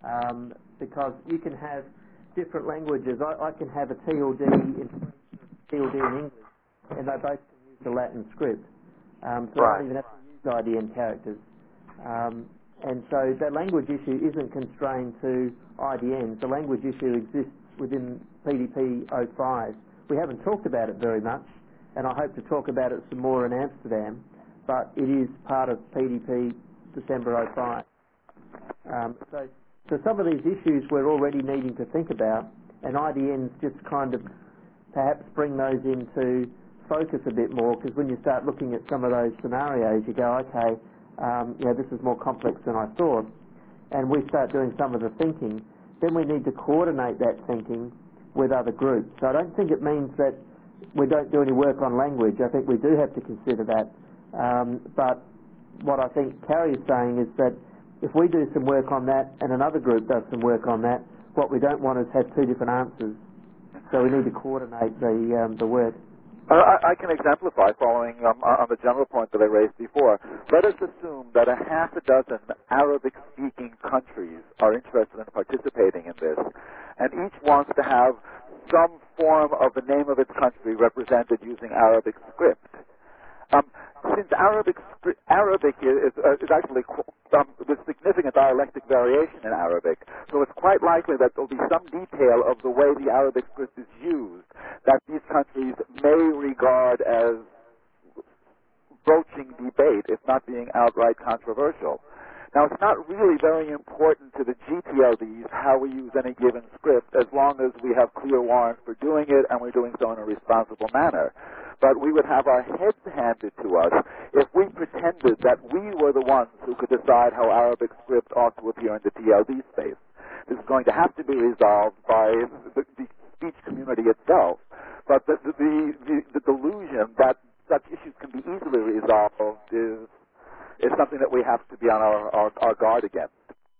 um, because you can have different languages. I, I can have a T L D in T L D in English, and they both can use the Latin script. Um, so Right. I don't even have to use I D N characters. Um, and so that language issue isn't constrained to I D Ns. The language issue exists within P D P oh five. We haven't talked about it very much, and I hope to talk about it some more in Amsterdam, but it is part of P D P December oh five. Um, so, so some of these issues we're already needing to think about, and I D Ns just kind of perhaps bring those into focus a bit more, because when you start looking at some of those scenarios, you go, okay, um, you know, this is more complex than I thought, and we start doing some of the thinking, then we need to coordinate that thinking with other groups. So I don't think it means that we don't do any work on language. I think we do have to consider that. Um, but what I think Carrie is saying is that if we do some work on that and another group does some work on that, what we don't want is have two different answers. So we need to coordinate the um, the work. Uh, I, I can exemplify following um, on the general point that I raised before. Let us assume that a half a dozen Arabic-speaking countries are interested in participating in this, and each wants to have some form of the name of its country represented using Arabic script. Um, since Arabic Arabic is, uh, is actually um, with significant dialectic variation in Arabic, so it's quite likely that there will be some detail of the way the Arabic script is used that these countries may regard as broaching debate, if not being outright controversial. Now, it's not really very important to the G T L Ds how we use any given script, as long as we have clear warrants for doing it and we're doing so in a responsible manner. But we would have our heads handed to us if we pretended that we were the ones who could decide how Arabic script ought to appear in the T L D space. This is going to have to be resolved by the, the speech community itself. But the, the, the, the delusion that such issues can be easily resolved is, is something that we have to be on our, our, our guard against.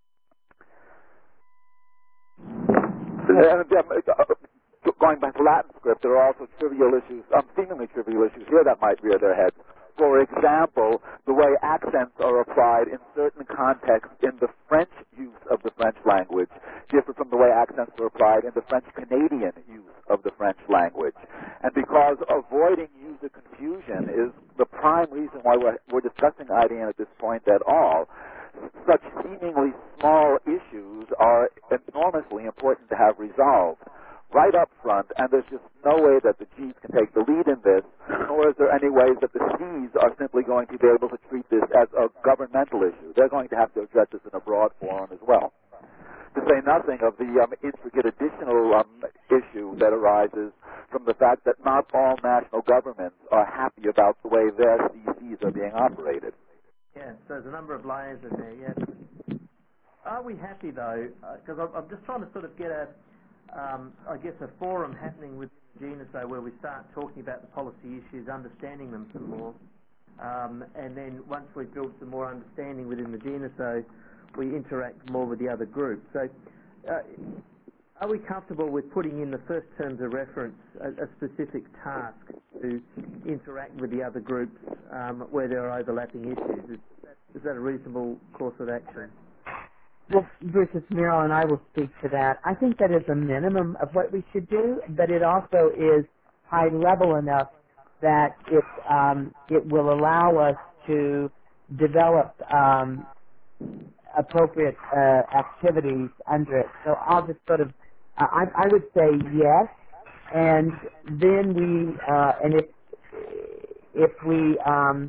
And, um, going back to Latin script, there are also trivial issues, um, seemingly trivial issues here that might rear their heads. For example, the way accents are applied in certain contexts in the French use of the French language differ from the way accents are applied in the French-Canadian use of the French language. And because avoiding user confusion is the prime reason why we're, we're discussing I D N at this point at all, such seemingly small issues are enormously important to have resolved right up front, and there's just no way that the G's can take the lead in this, nor is there any ways that the C's are simply going to be able to treat this as a governmental issue. They're going to have to address this in a broad forum as well. To say nothing of the um, intricate additional um, issue that arises from the fact that not all national governments are happy about the way their C Cs are being operated. Yes, there's a number of layers in there, yes. Are we happy, though? Because uh, I'm just trying to sort of get a Um, I guess a forum happening with GENOSO where we start talking about the policy issues, understanding them some more, um, and then once we've built some more understanding within the GENOSO, we interact more with the other groups. So uh, are we comfortable with putting in the first terms of reference a, a specific task to interact with the other groups um, where there are overlapping issues? Is that, is that a reasonable course of action? Well, Bruce, it's Meryl, and I will speak to that. I think that is a minimum of what we should do, but it also is high level enough that it um, it will allow us to develop um, appropriate uh, activities under it. So I'll just sort of, uh, I, I would say yes, and then we, uh, and if if we um,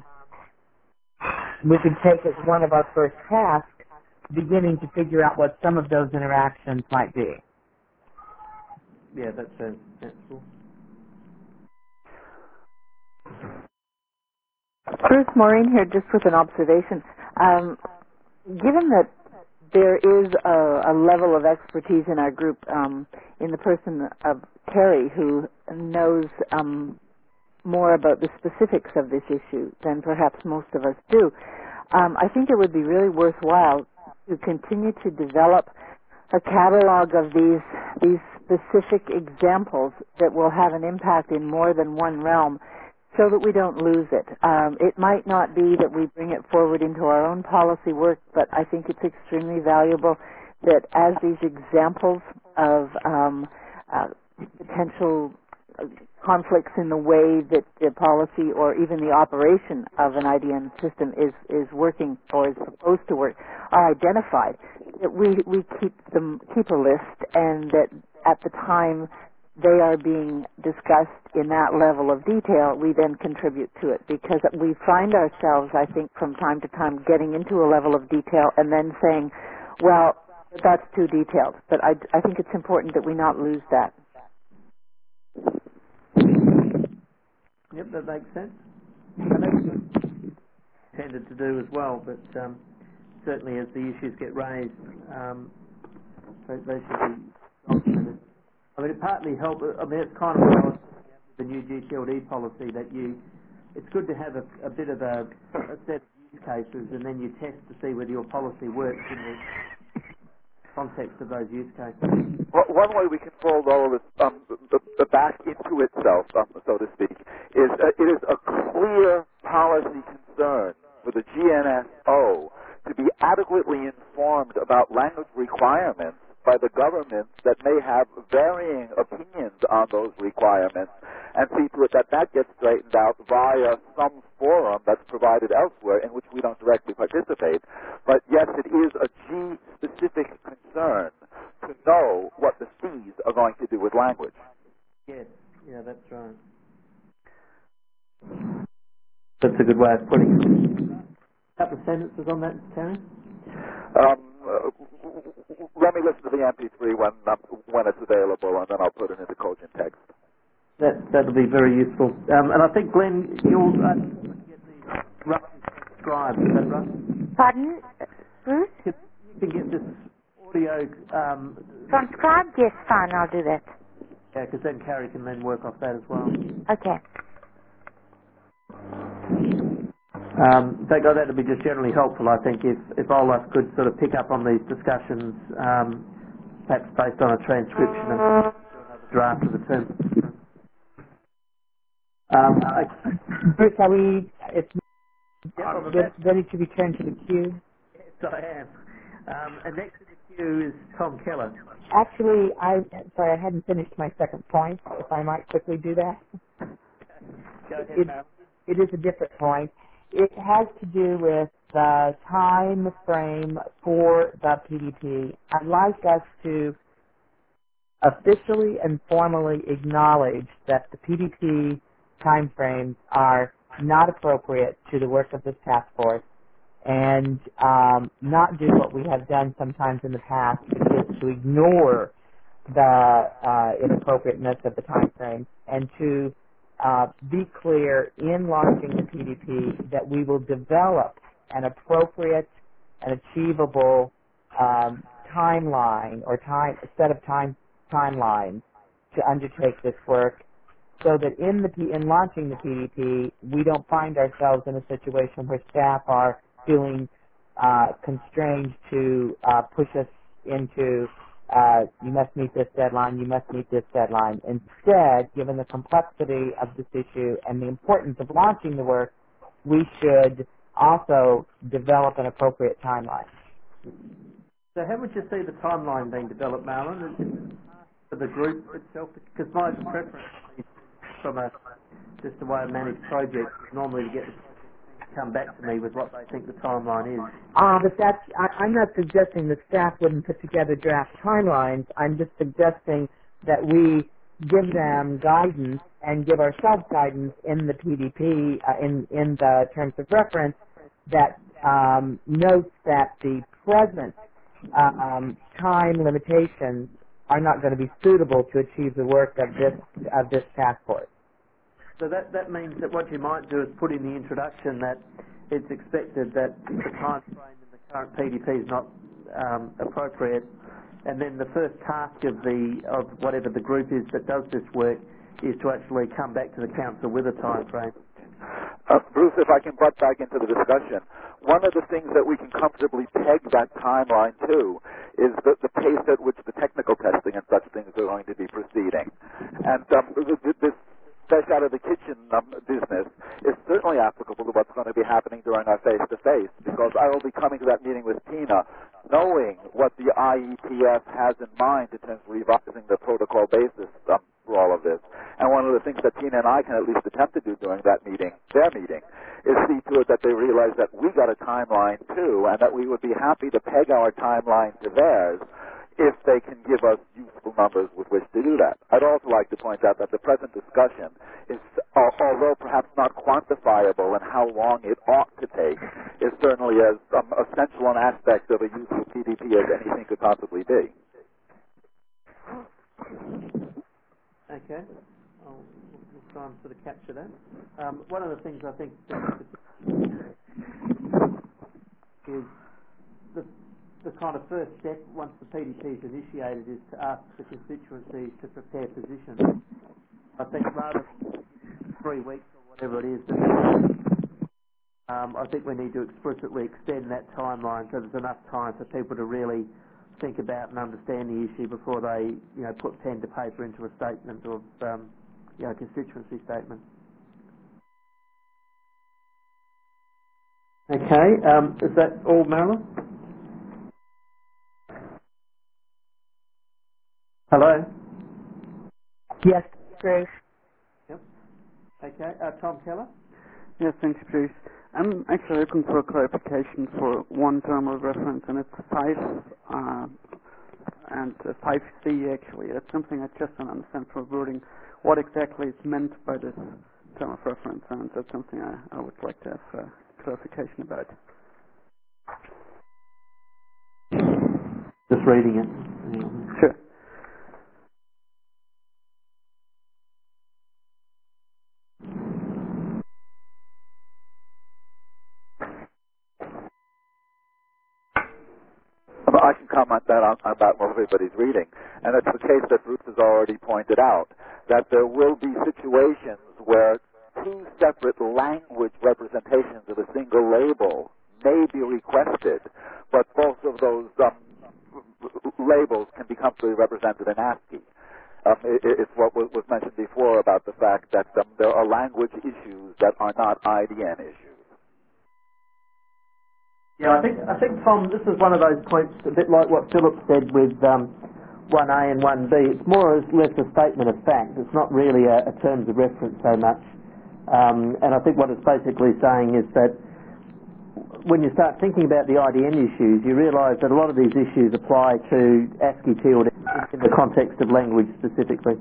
we could take as one of our first tasks, beginning to figure out what some of those interactions might be. Yeah, that sounds sensible. Bruce, Maureen here, just with an observation. Um, given that there is a, a level of expertise in our group, um, in the person of Terry, who knows um, more about the specifics of this issue than perhaps most of us do, um, I think it would be really worthwhile to continue to develop a catalog of these these specific examples that will have an impact in more than one realm, so that we don't lose it. Um, it might not be that we bring it forward into our own policy work, but I think it's extremely valuable that as these examples of um, uh, potential conflicts in the way that the policy or even the operation of an I D N system is, is working or is supposed to work are identified, that we, we keep them keep a list, and that at the time they are being discussed in that level of detail, we then contribute to it, because we find ourselves, I think, from time to time getting into a level of detail and then saying, well, that's too detailed. But I, I think it's important that we not lose that. Yep, that makes sense. And that's what we intended to do as well, but um, certainly as the issues get raised, um, they, they should be documented. I mean, it partly helps. I mean, it's kind of what I was looking at with the new G T L D policy, that you, it's good to have a, a bit of a, a set of use cases, and then you test to see whether your policy works in the context of those use cases. Well, one way we can fold all of this um, the, the back into itself, um, so to speak, is uh, it is a clear policy concern for the G N S O to be adequately informed about language requirements by the governments that may have varying opinions on those requirements, and see to it that that gets straightened out via some forum that's provided elsewhere in which we don't directly participate. But yes, it is a G-specific concern to know what the C's are going to do with language. Yes, yeah, that's right. That's a good way of putting it. A couple of sentences on that, Terry? Um, uh, let me listen to the M P three when um, when it's available, and then I'll put it into cogent text. That that'll be very useful. Um, and I think, Glenn, you'll uh, get the roughly transcribed. Is that right? Pardon, Bruce? You can get this audio um, transcribed. Yes, fine. I'll do that. Yeah, because then Carrie can then work off that as well. Okay. Um, in fact, that would be just generally helpful, I think, if, if Olaf could sort of pick up on these discussions, um, perhaps based on a transcription and another draft of the term. Um, okay. Bruce, are we, it's Yep, uh, ready, ready to return to the queue? Yes, I am. Um, and next in the queue is Tom Keller. Actually, I, sorry, I hadn't finished my second point, if I might quickly do that. Go ahead, it, Matt. it is a different point. It has to do with the time frame for the P D P. I'd like us to officially and formally acknowledge that the P D P time frames are not appropriate to the work of this task force, and um, not do what we have done sometimes in the past, which is to ignore the uh, inappropriateness of the time frame, and to uh, be clear in launching the P D P that we will develop an appropriate and achievable um, timeline or time a set of time timelines to undertake this work, so that in the P, in launching the P D P, we don't find ourselves in a situation where staff are feeling uh, constrained to uh, push us into uh, you must meet this deadline, you must meet this deadline. Instead, given the complexity of this issue and the importance of launching the work, we should also develop an appropriate timeline. So how would you see the timeline being developed, Marlon? Is it for the group itself? Because my preference from a just the way I manage projects is normally to get the project to come back to me with what they think the timeline is. Uh, but that's, I, I'm not suggesting the staff wouldn't put together draft timelines. I'm just suggesting that we give them guidance and give ourselves guidance in the P D P, uh, in, in the terms of reference, that um, notes that the present um, time limitations are not going to be suitable to achieve the work of this of this task force. So that, that means that what you might do is put in the introduction that it's expected that if the time frame in the current P D P is not um, appropriate, and then the first task of the of whatever the group is that does this work is to actually come back to the council with a time frame. Uh, Bruce, if I can butt back into the discussion, one of the things that we can comfortably peg that timeline to is the, the pace at which the technical testing and such things are going to be proceeding. And um, this fresh out of the kitchen um, business is certainly applicable to what's going to be happening during our face-to-face, because I will be coming to that meeting with Tina knowing what the I E T F has in mind in terms of revising the protocol basis um, for all of this. And one of the things that Tina and I can at least attempt to do during that meeting, their meeting, is see to it that they realize that we got a timeline too, and that we would be happy to peg our timeline to theirs if they can give us useful numbers with which to do that. I'd also like to point out that the present discussion is, uh, although perhaps not quantifiable in how long it ought to take, is certainly as um, essential an aspect of a useful P D P as anything could possibly be. Okay. I'll, we'll try and sort of capture that. Um, one of the things I think that is the the kind of first step, once the P D P is initiated, is to ask the constituencies to prepare positions. I think rather than three weeks or whatever it is, um, I think we need to explicitly extend that timeline so there's enough time for people to really think about and understand the issue before they, you know, put pen to paper into a statement of, um, you know, constituency statement. Okay, um, is that all, Marilyn? Hello? Yes, Bruce. Yep. Okay, uh, Tom Keller? Yes, thanks, Bruce. I'm actually looking for a clarification for one term of reference, and it's five uh, and uh, five C actually. That's something I just don't understand from wording. What exactly is meant by this term of reference, and that's something I, I would like to have uh, clarification about. Just reading it. Sure. I can comment that on, about what everybody's reading, and it's the case that Bruce has already pointed out, that there will be situations where two separate language representations of a single label may be requested, but both of those um, labels can be comfortably represented in ASCII. Um, it, it's what was mentioned before about the fact that um, there are language issues that are not I D N issues. Yeah, I think, I think, Tom, this is one of those points, a bit like what Philip said with um, one A and one B. It's more or less a statement of fact. It's not really a, a terms of reference so much. Um, and I think what it's basically saying is that when you start thinking about the I D N issues, you realise that a lot of these issues apply to ASCII TILD in the context of language specifically.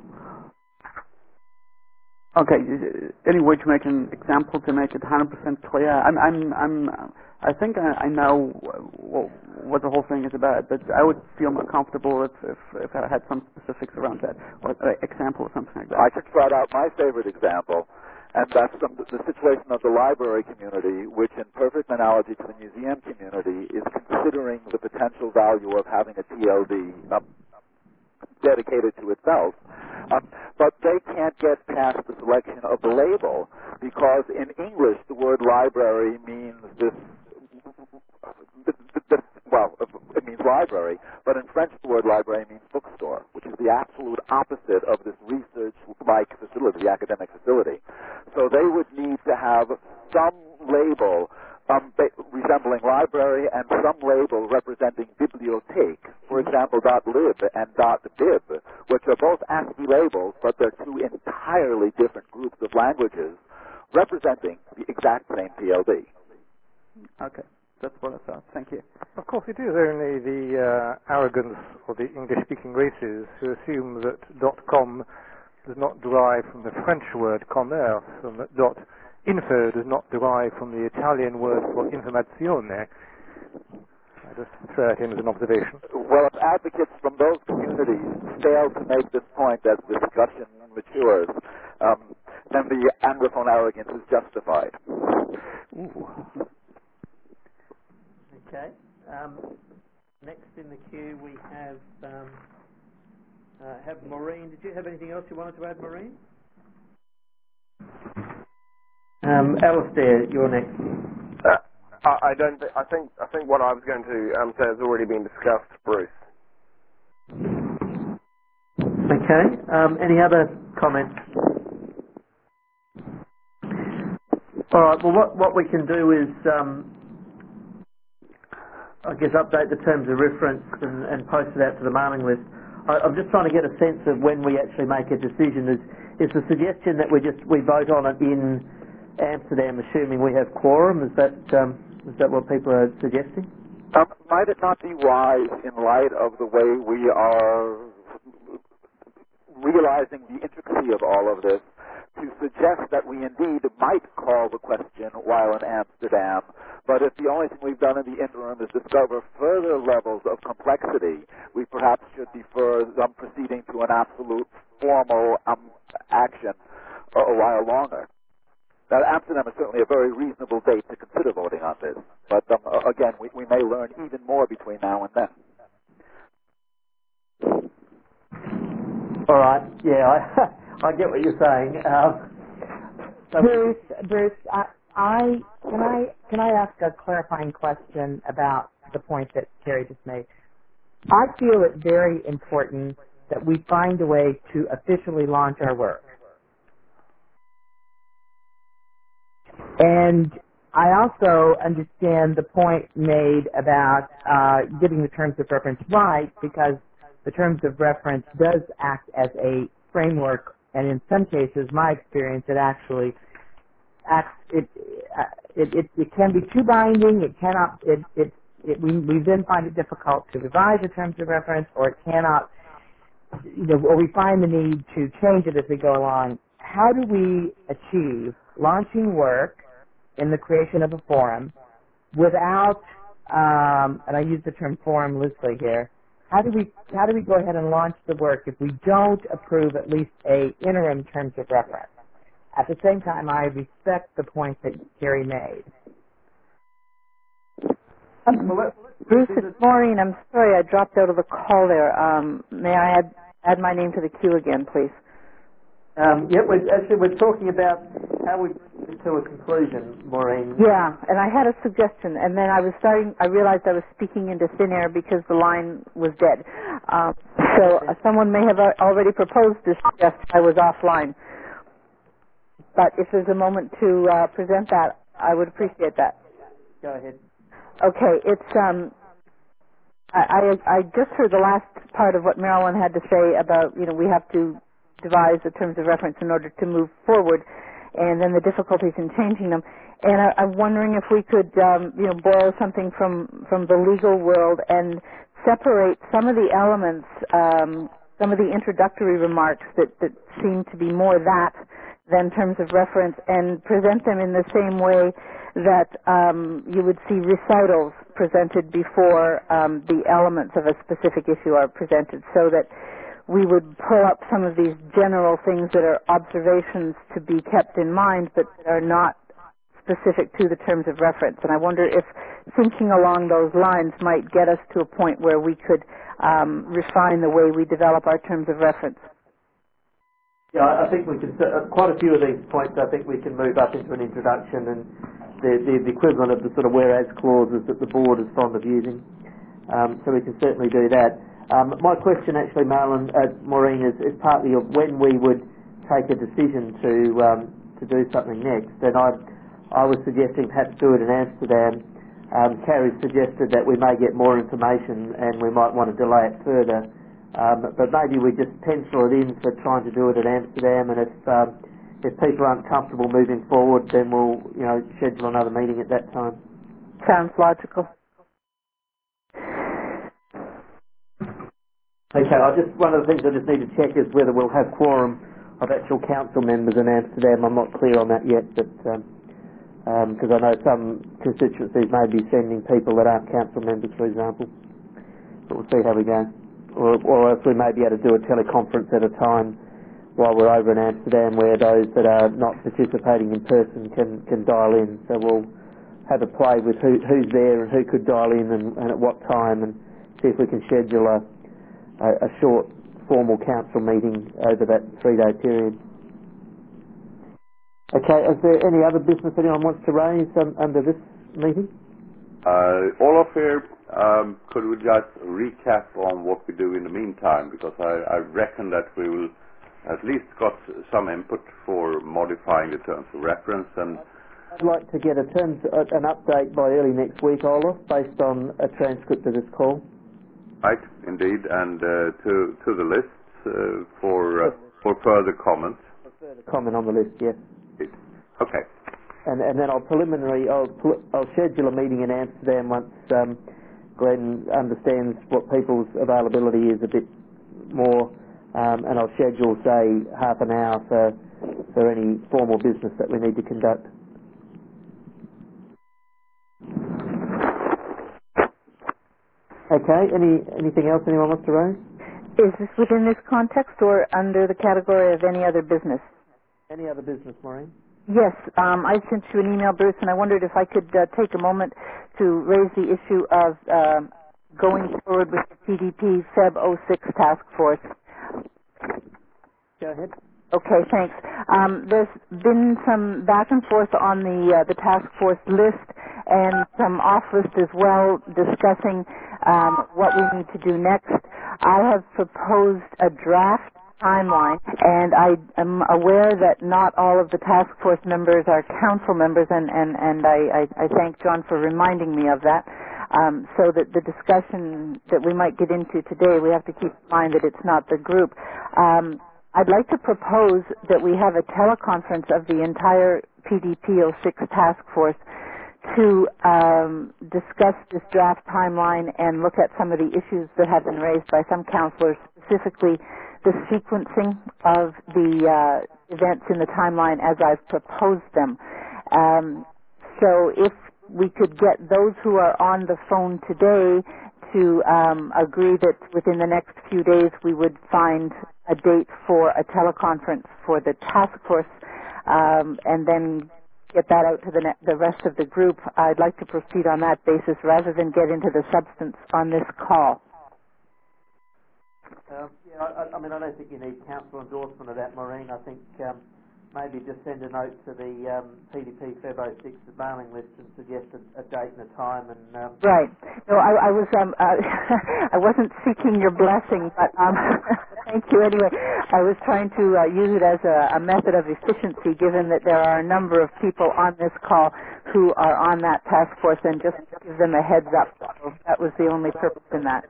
Okay, any way to make an example to make it one hundred percent clear? I'm, I'm, I'm, I think I, I know what, what the whole thing is about, but I would feel more comfortable if, if, if I had some specifics around that, or an example or something like that. I could trot out my favorite example, and that's the, the situation of the library community, which in perfect analogy to the museum community is considering the potential value of having a T L D uh, dedicated to itself. Um, but they can't get past the selection of the label because in English the word library means this, this, this, well, it means library, but in French the word library means bookstore, which is the absolute opposite of this research-like facility, the academic facility. So they would need to have some label Um, resembling library and some label representing bibliothèque, for example, .lib and .bib, which are both ASCII labels, but they're two entirely different groups of languages representing the exact same T L D. Okay, that's what I thought. Thank you. Of course, it is only the uh, arrogance of the English-speaking races who assume that .com does not derive from the French word commerce, and that .info does not derive from the Italian word for informazione. I just throw it in as an observation. Well, if advocates from those communities fail to make this point as the discussion matures, um, then the Anglophone arrogance is justified. Ooh. Okay. Um, next in the queue we have um, uh, have Maureen. Did you have anything else you wanted to add, Maureen? Um, Alistair, you're next. Uh, I, I don't. Th- I think. I think what I was going to um, say has already been discussed, Bruce. Okay. Um, any other comments? All right. Well, what what we can do is um, I guess, update the terms of reference and, and post it out to the mailing list. I, I'm just trying to get a sense of when we actually make a decision. Is, is the suggestion that we just we vote on it in Amsterdam, assuming we have quorum? Is that um, is that what people are suggesting? Um, might it not be wise, in light of the way we are realizing the intricacy of all of this, to suggest that we indeed might call the question while in Amsterdam, but if the only thing we've done in the interim is discover further levels of complexity, we perhaps should defer them proceeding to an absolute formal um, action a, a while longer. Now, Amsterdam is certainly a very reasonable date to consider voting on this, but um, again, we, we may learn even more between now and then. All right. Yeah, I, I get what you're saying. Um, so Bruce, Bruce, I, I can I can I ask a clarifying question about the point that Kerry just made? I feel it very important that we find a way to officially launch our work, and I also understand the point made about uh, getting the terms of reference right, because the terms of reference does act as a framework, and in some cases, my experience, it actually acts. It uh, it, it, it can be too binding. It cannot. It it, it we, we then find it difficult to revise the terms of reference, or it cannot. You know, or we find the need to change it as we go along. How do we achieve launching work in the creation of a forum without, um, and I use the term forum loosely here, how do we how do we go ahead and launch the work if we don't approve at least a interim terms of reference? At the same time, I respect the point that Kerry made. Um, Bruce, it's Maureen. I'm sorry I dropped out of the call there. Um, may I add, add my name to the queue again, please? Um, yeah, we're, actually, we're talking about how we bring it to a conclusion, Maureen. Yeah, and I had a suggestion, and then I was starting. I realized I was speaking into thin air because the line was dead. Um, so uh, someone may have already proposed this suggestion. I was offline, but if there's a moment to uh, present that, I would appreciate that. Go ahead. Okay, it's um. I, I I just heard the last part of what Marilyn had to say about, you know, we have to devise the terms of reference in order to move forward, and then the difficulties in changing them. And I, I'm wondering if we could, um, you know, borrow something from, from the legal world and separate some of the elements, um, some of the introductory remarks that, that seem to be more that than terms of reference, and present them in the same way that um, you would see recitals presented before um, the elements of a specific issue are presented, so that we would pull up some of these general things that are observations to be kept in mind, but that are not specific to the terms of reference. And I wonder if thinking along those lines might get us to a point where we could um, refine the way we develop our terms of reference. Yeah, I think we can, uh, quite a few of these points I think we can move up into an introduction, and the, the, the equivalent of the sort of whereas clauses that the board is fond of using. Um, so we can certainly do that. Um, my question actually, Marlon, uh, Maureen, is, is partly of when we would take a decision to um, to do something next. And I I was suggesting perhaps do it in Amsterdam. Um, Carrie suggested that we may get more information and we might want to delay it further. Um, but maybe we just pencil it in for trying to do it at Amsterdam, and if um, if people aren't comfortable moving forward, then we'll you know schedule another meeting at that time. Sounds logical. Okay, I just one of the things I just need to check is whether we'll have quorum of actual council members in Amsterdam. I'm not clear on that yet, but because um, um, I know some constituencies may be sending people that aren't council members, for example. But we'll see how we go. Or, or else we may be able to do a teleconference at a time while we're over in Amsterdam, where those that are not participating in person can, can dial in. So we'll have a play with who, who's there and who could dial in and, and at what time, and see if we can schedule a a short formal council meeting over that three-day period. Okay, is there any other business anyone wants to raise um, under this meeting? Uh, Olof here, um, could we just recap on what we do in the meantime? Because I, I reckon that we will at least got some input for modifying the terms of reference, and I'd like to get a terms, an update by early next week, Olaf, based on a transcript of this call. Right, indeed, and uh, to to the list uh, for uh, for further comments. For further comment on the list, yes. Okay. And and then I'll preliminary, I'll I'll schedule a meeting in Amsterdam once um, Glenn understands what people's availability is a bit more, um, and I'll schedule say half an hour for for any formal business that we need to conduct. Okay. Any anything else anyone wants to raise? Is this within this context or under the category of any other business? Any other business, Maureen? Yes, um, I sent you an email, Bruce, and I wondered if I could uh, take a moment to raise the issue of uh, going forward with the P D P Feb oh six task force. Go ahead. Okay, thanks. Um, there's been some back and forth on the uh, the task force list and some off list as well, discussing um, what we need to do next. I have proposed a draft timeline, and I am aware that not all of the task force members are council members, and, and, and I, I, I thank John for reminding me of that. Um, so that the discussion that we might get into today, we have to keep in mind that it's not the group. Um, I'd like to propose that we have a teleconference of the entire P D P oh six task force to um, discuss this draft timeline and look at some of the issues that have been raised by some councillors, specifically the sequencing of the uh, events in the timeline as I've proposed them. Um, so if we could get those who are on the phone today to um, agree that within the next few days we would find a date for a teleconference for the task force, um, and then get that out to the, ne- the rest of the group. I'd like to proceed on that basis rather than get into the substance on this call. Um, yeah, I, I mean, I don't think you need council endorsement of that, Maureen. I think um, maybe just send a note to the um, P D P Feb oh six the mailing list and suggest a, a date and a time. And um, right. No, I, I was um, uh, I wasn't seeking your blessing, but um, thank you anyway. I was trying to uh, use it as a, a method of efficiency, given that there are a number of people on this call who are on that task force, and just give them a heads up. So that was the only purpose in that.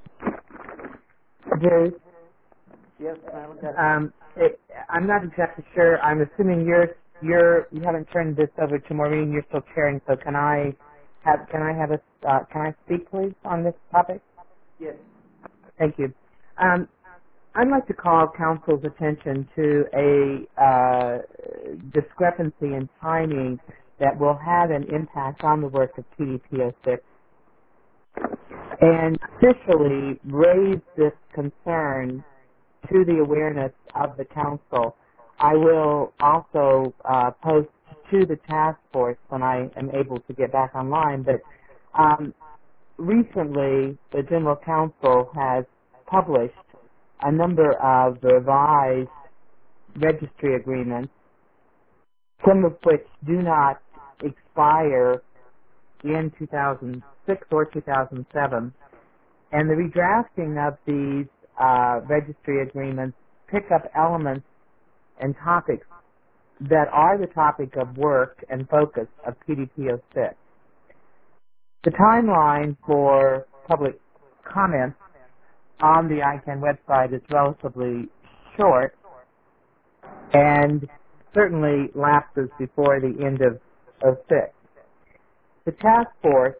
Bruce? Yes, ma'am. Um, it, I'm not exactly sure. I'm assuming you're you're you haven't turned this over to Maureen. You're still chairing. So can I have can I have a uh, can I speak please on this topic? Yes. Thank you. Um, I'd like to call council's attention to a uh, discrepancy in timing that will have an impact on the work of P D P oh six, and officially raise this concern to the awareness of the council. I will also uh, post to the task force when I am able to get back online, but um, recently the General Council has published a number of revised registry agreements, some of which do not expire in two thousand six or two thousand seven, and the redrafting of these uh, registry agreements pick up elements and topics that are the topic of work and focus of P D P oh six. The timeline for public comments on the I CANN website is relatively short and certainly lapses before the end of oh six. The task force,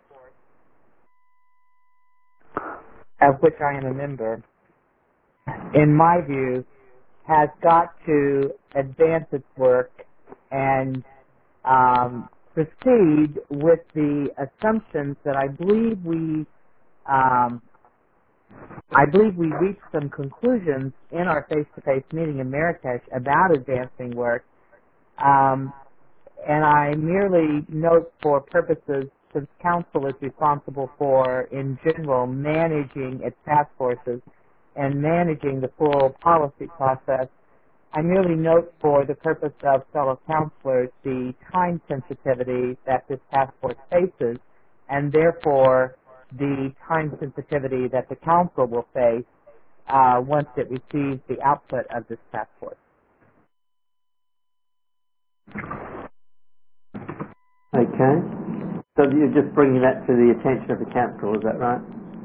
of which I am a member, in my view, has got to advance its work and um, proceed with the assumptions that I believe we um, I believe we reached some conclusions in our face-to-face meeting in Marrakesh about advancing work, um, and I merely note for purposes, since Council is responsible for, in general, managing its task forces and managing the full policy process, I merely note for the purpose of fellow councilors the time sensitivity that this task force faces, and therefore the time sensitivity that the council will face uh, once it receives the output of this task force. Okay. So you're just bringing that to the attention of the council, is that right?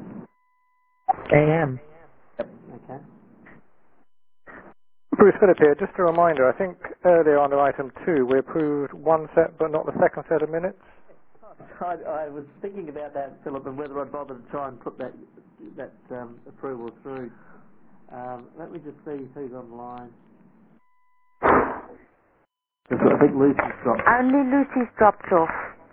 I am. Yep. Okay. Bruce Phillip here. Just a reminder, I think earlier under item two we approved one set but not the second set of minutes. I, I was thinking about that, Philip, and whether I'd bother to try and put that that um, approval through. Um, let me just see who's online. I think Lucy's dropped. Only Lucy's dropped off.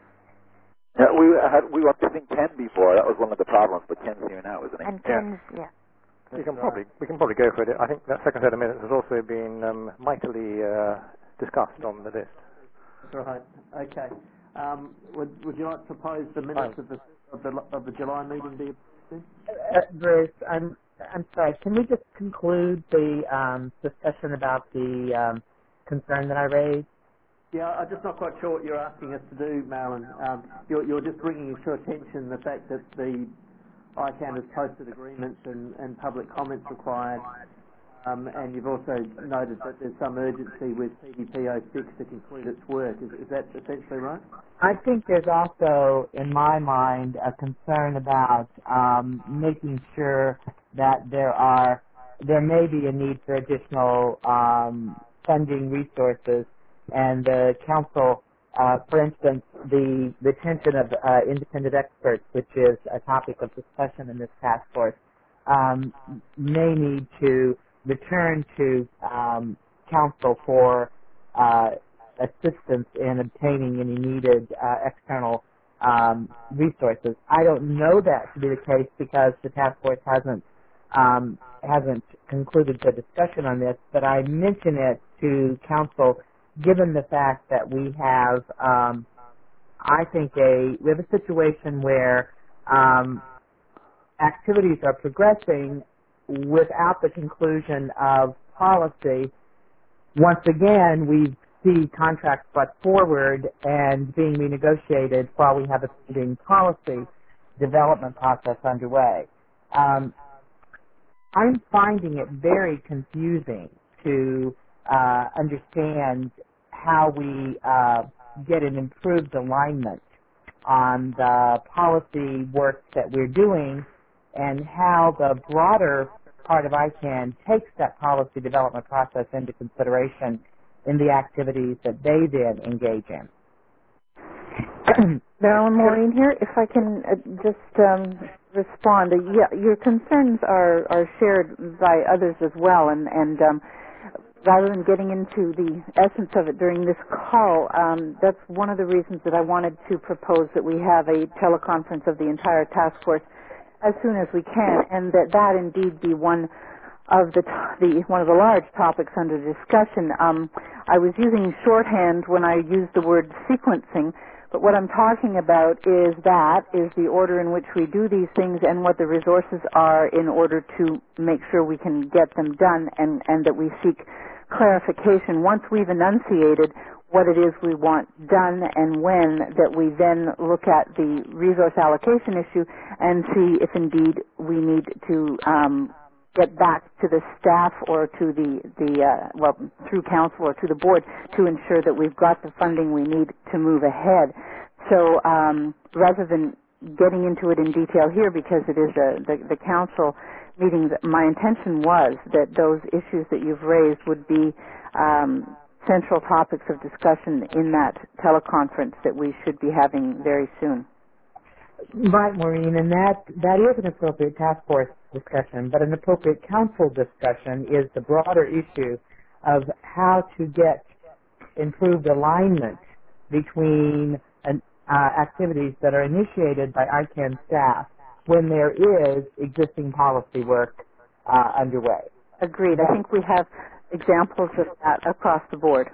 Yeah, we had we were missing Ken before. That was one of the problems, but Ken's here now, isn't he? And Ken's, yeah. You can probably we can probably go for it. I think that second set of minutes has also been um, mightily uh, discussed on the list. That's right. Okay. Um, would would you like to propose the minutes of the of the of the July meeting be approved? Uh, Bruce, I'm I'm sorry. Can we just conclude the um, discussion about the um, concern that I raised? Yeah, I'm just not quite sure what you're asking us to do, Marilyn. Um, you're, you're just bringing to attention the fact that the I CAN has posted agreements and, and public comments required, um, and you've also noted that there's some urgency with P D P oh six to conclude its work. Is, is that essentially right? I think there's also, in my mind, a concern about um, making sure that there are there may be a need for additional um, funding resources, and the council, uh, for instance, the retention of uh, independent experts, which is a topic of discussion in this task force, um, may need to return to um, council for uh, assistance in obtaining any needed uh, external um, resources. I don't know that to be the case because the task force hasn't um, hasn't concluded the discussion on this, but I mention it to council given the fact that we have, um, I think, a we have a situation where um, activities are progressing without the conclusion of policy. Once again, we see contracts brought forward and being renegotiated while we have a pending policy development process underway. Um, I'm finding it very confusing to uh, understand how we uh, get an improved alignment on the policy work that we're doing and how the broader part of I CAN takes that policy development process into consideration in the activities that they then engage in. Marilyn Maureen here. If I can uh, just um, respond. Uh, yeah, your concerns are, are shared by others as well, and, and um, rather than getting into the essence of it during this call, um, that's one of the reasons that I wanted to propose that we have a teleconference of the entire task force as soon as we can, and that that indeed be one of the, the one of the large topics under discussion. Um, I was using shorthand when I used the word sequencing, but what I'm talking about is that is the order in which we do these things and what the resources are in order to make sure we can get them done, and, and that we seek clarification once we've enunciated what it is we want done and when, that we then look at the resource allocation issue and see if indeed we need to um, get back to the staff or to the, the uh, well, through council or to the board to ensure that we've got the funding we need to move ahead. So um, rather than getting into it in detail here, because it is a, the, the council meeting, my intention was that those issues that you've raised would be um, central topics of discussion in that teleconference that we should be having very soon. Right, Maureen, and that, that is an appropriate task force discussion, but an appropriate council discussion is the broader issue of how to get improved alignment between an, uh, activities that are initiated by I CAN staff when there is existing policy work uh, underway. Agreed. I think we have examples of that across the board.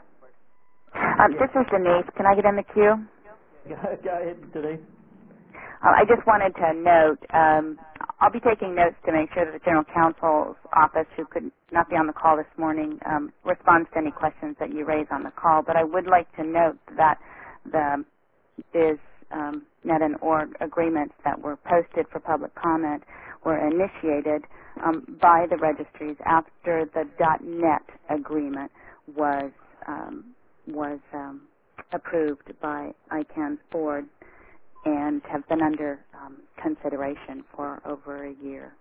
Um, this is Denise. Can I get in the queue? Go, go ahead, Denise. Uh, I just wanted to note, um, I'll be taking notes to make sure that the General Counsel's office, who could not be on the call this morning, um, responds to any questions that you raise on the call. But I would like to note that the biz um, net and org agreements that were posted for public comment were initiated um, by the registries after the .net agreement was um, was um, approved by I CAN's board and have been under um, consideration for over a year.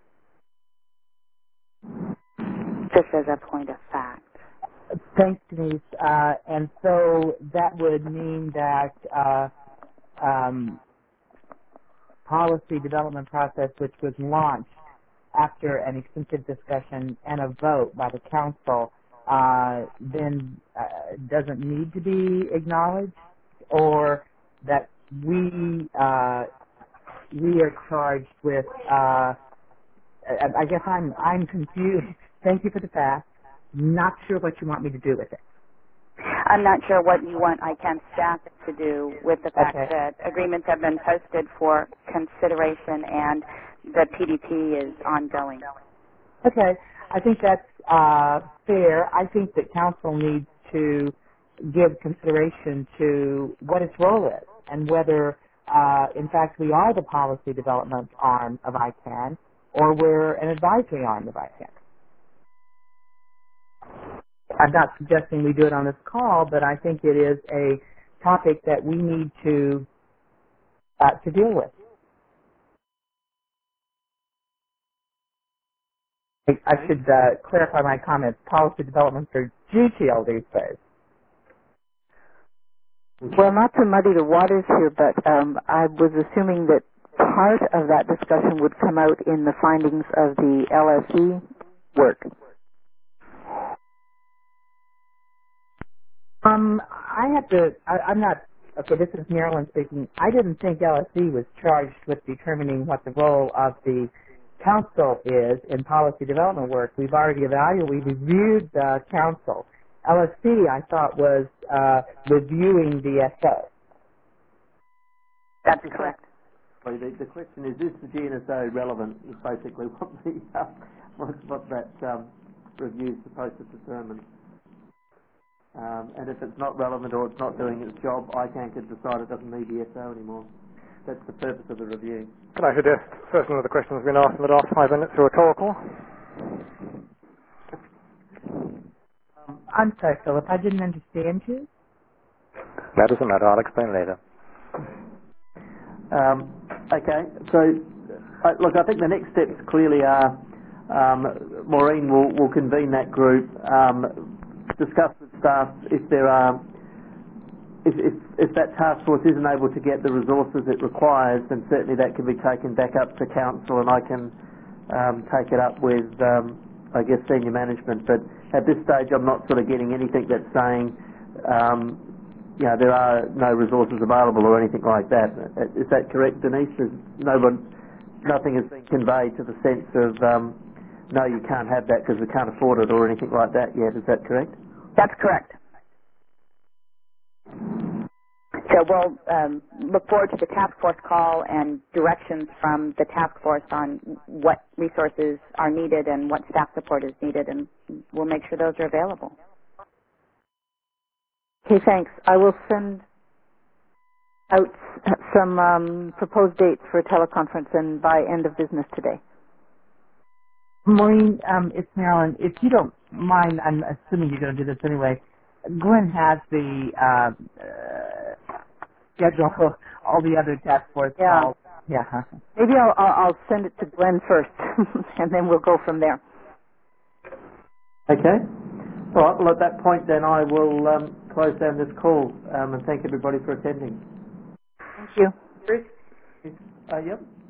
Just as a point of fact. Thanks, Denise. Uh, and so that would mean that uh, um, policy development process, which was launched after an extensive discussion and a vote by the council, uh, then uh, doesn't need to be acknowledged, or that we uh, we are charged with. Uh, I, I guess I'm I'm confused. Thank you for the fact. Not sure what you want me to do with it. I'm not sure what you want I CAN staff to do with the fact Okay. that agreements have been posted for consideration and the P D P is ongoing. Okay, I think that's uh, fair. I think that council needs to give consideration to what its role is and whether, uh, in fact, we are the policy development arm of I CAN or we're an advisory arm of I CAN. I'm not suggesting we do it on this call, but I think it is a topic that we need to uh, to deal with. I, I should uh, clarify my comments. Policy developments are G T L these days. Well, not to muddy the waters here, but um, I was assuming that part of that discussion would come out in the findings of the L S E work. Um, I have to, I, I'm not, okay, this is Marilyn speaking. I didn't think L S E was charged with determining what the role of the council is in policy development work. We've already evaluated, we reviewed the council. L S C, I thought, was uh, reviewing the S O. That's correct. The, the question is, is the G N S O relevant, is basically what, the, uh, what, what that um, review is supposed to determine. Um, and if it's not relevant or it's not doing its job, I CAN could decide it doesn't need the S O anymore. That's the purpose of the review. Can I suggest certain of the questions have been asked in the last five minutes are rhetorical? Um, I'm sorry, Philip, I didn't understand you. That doesn't matter. I'll explain later. Um, okay, so uh, look, I think the next steps clearly are um, Maureen will, will convene that group, um, discuss with staff if there are, if, if, if that task force isn't able to get the resources it requires, then certainly that can be taken back up to council and I can um, take it up with, um, I guess, senior management. But at this stage I'm not sort of getting anything that's saying, um, you know, there are no resources available or anything like that. Is that correct, Denise? There's no one, nothing has been conveyed to the sense of, um, no, you can't have that because we can't afford it or anything like that yet. Is that correct? That's correct. So we'll um, look forward to the task force call and directions from the task force on what resources are needed and what staff support is needed, and we'll make sure those are available. Okay, thanks. I will send out some um, proposed dates for a teleconference and by end of business today. Maureen, um, it's Marilyn. If you don't mind, I'm assuming you're going to do this anyway. Glenn has the uh, uh, schedule for all the other task force Yeah. calls. Yeah. Maybe I'll, I'll I'll send it to Glenn first, and then we'll go from there. Okay. All right. Well, at that point, then I will um, close down this call um, and thank everybody for attending. Thank you. Bruce? Uh, yep.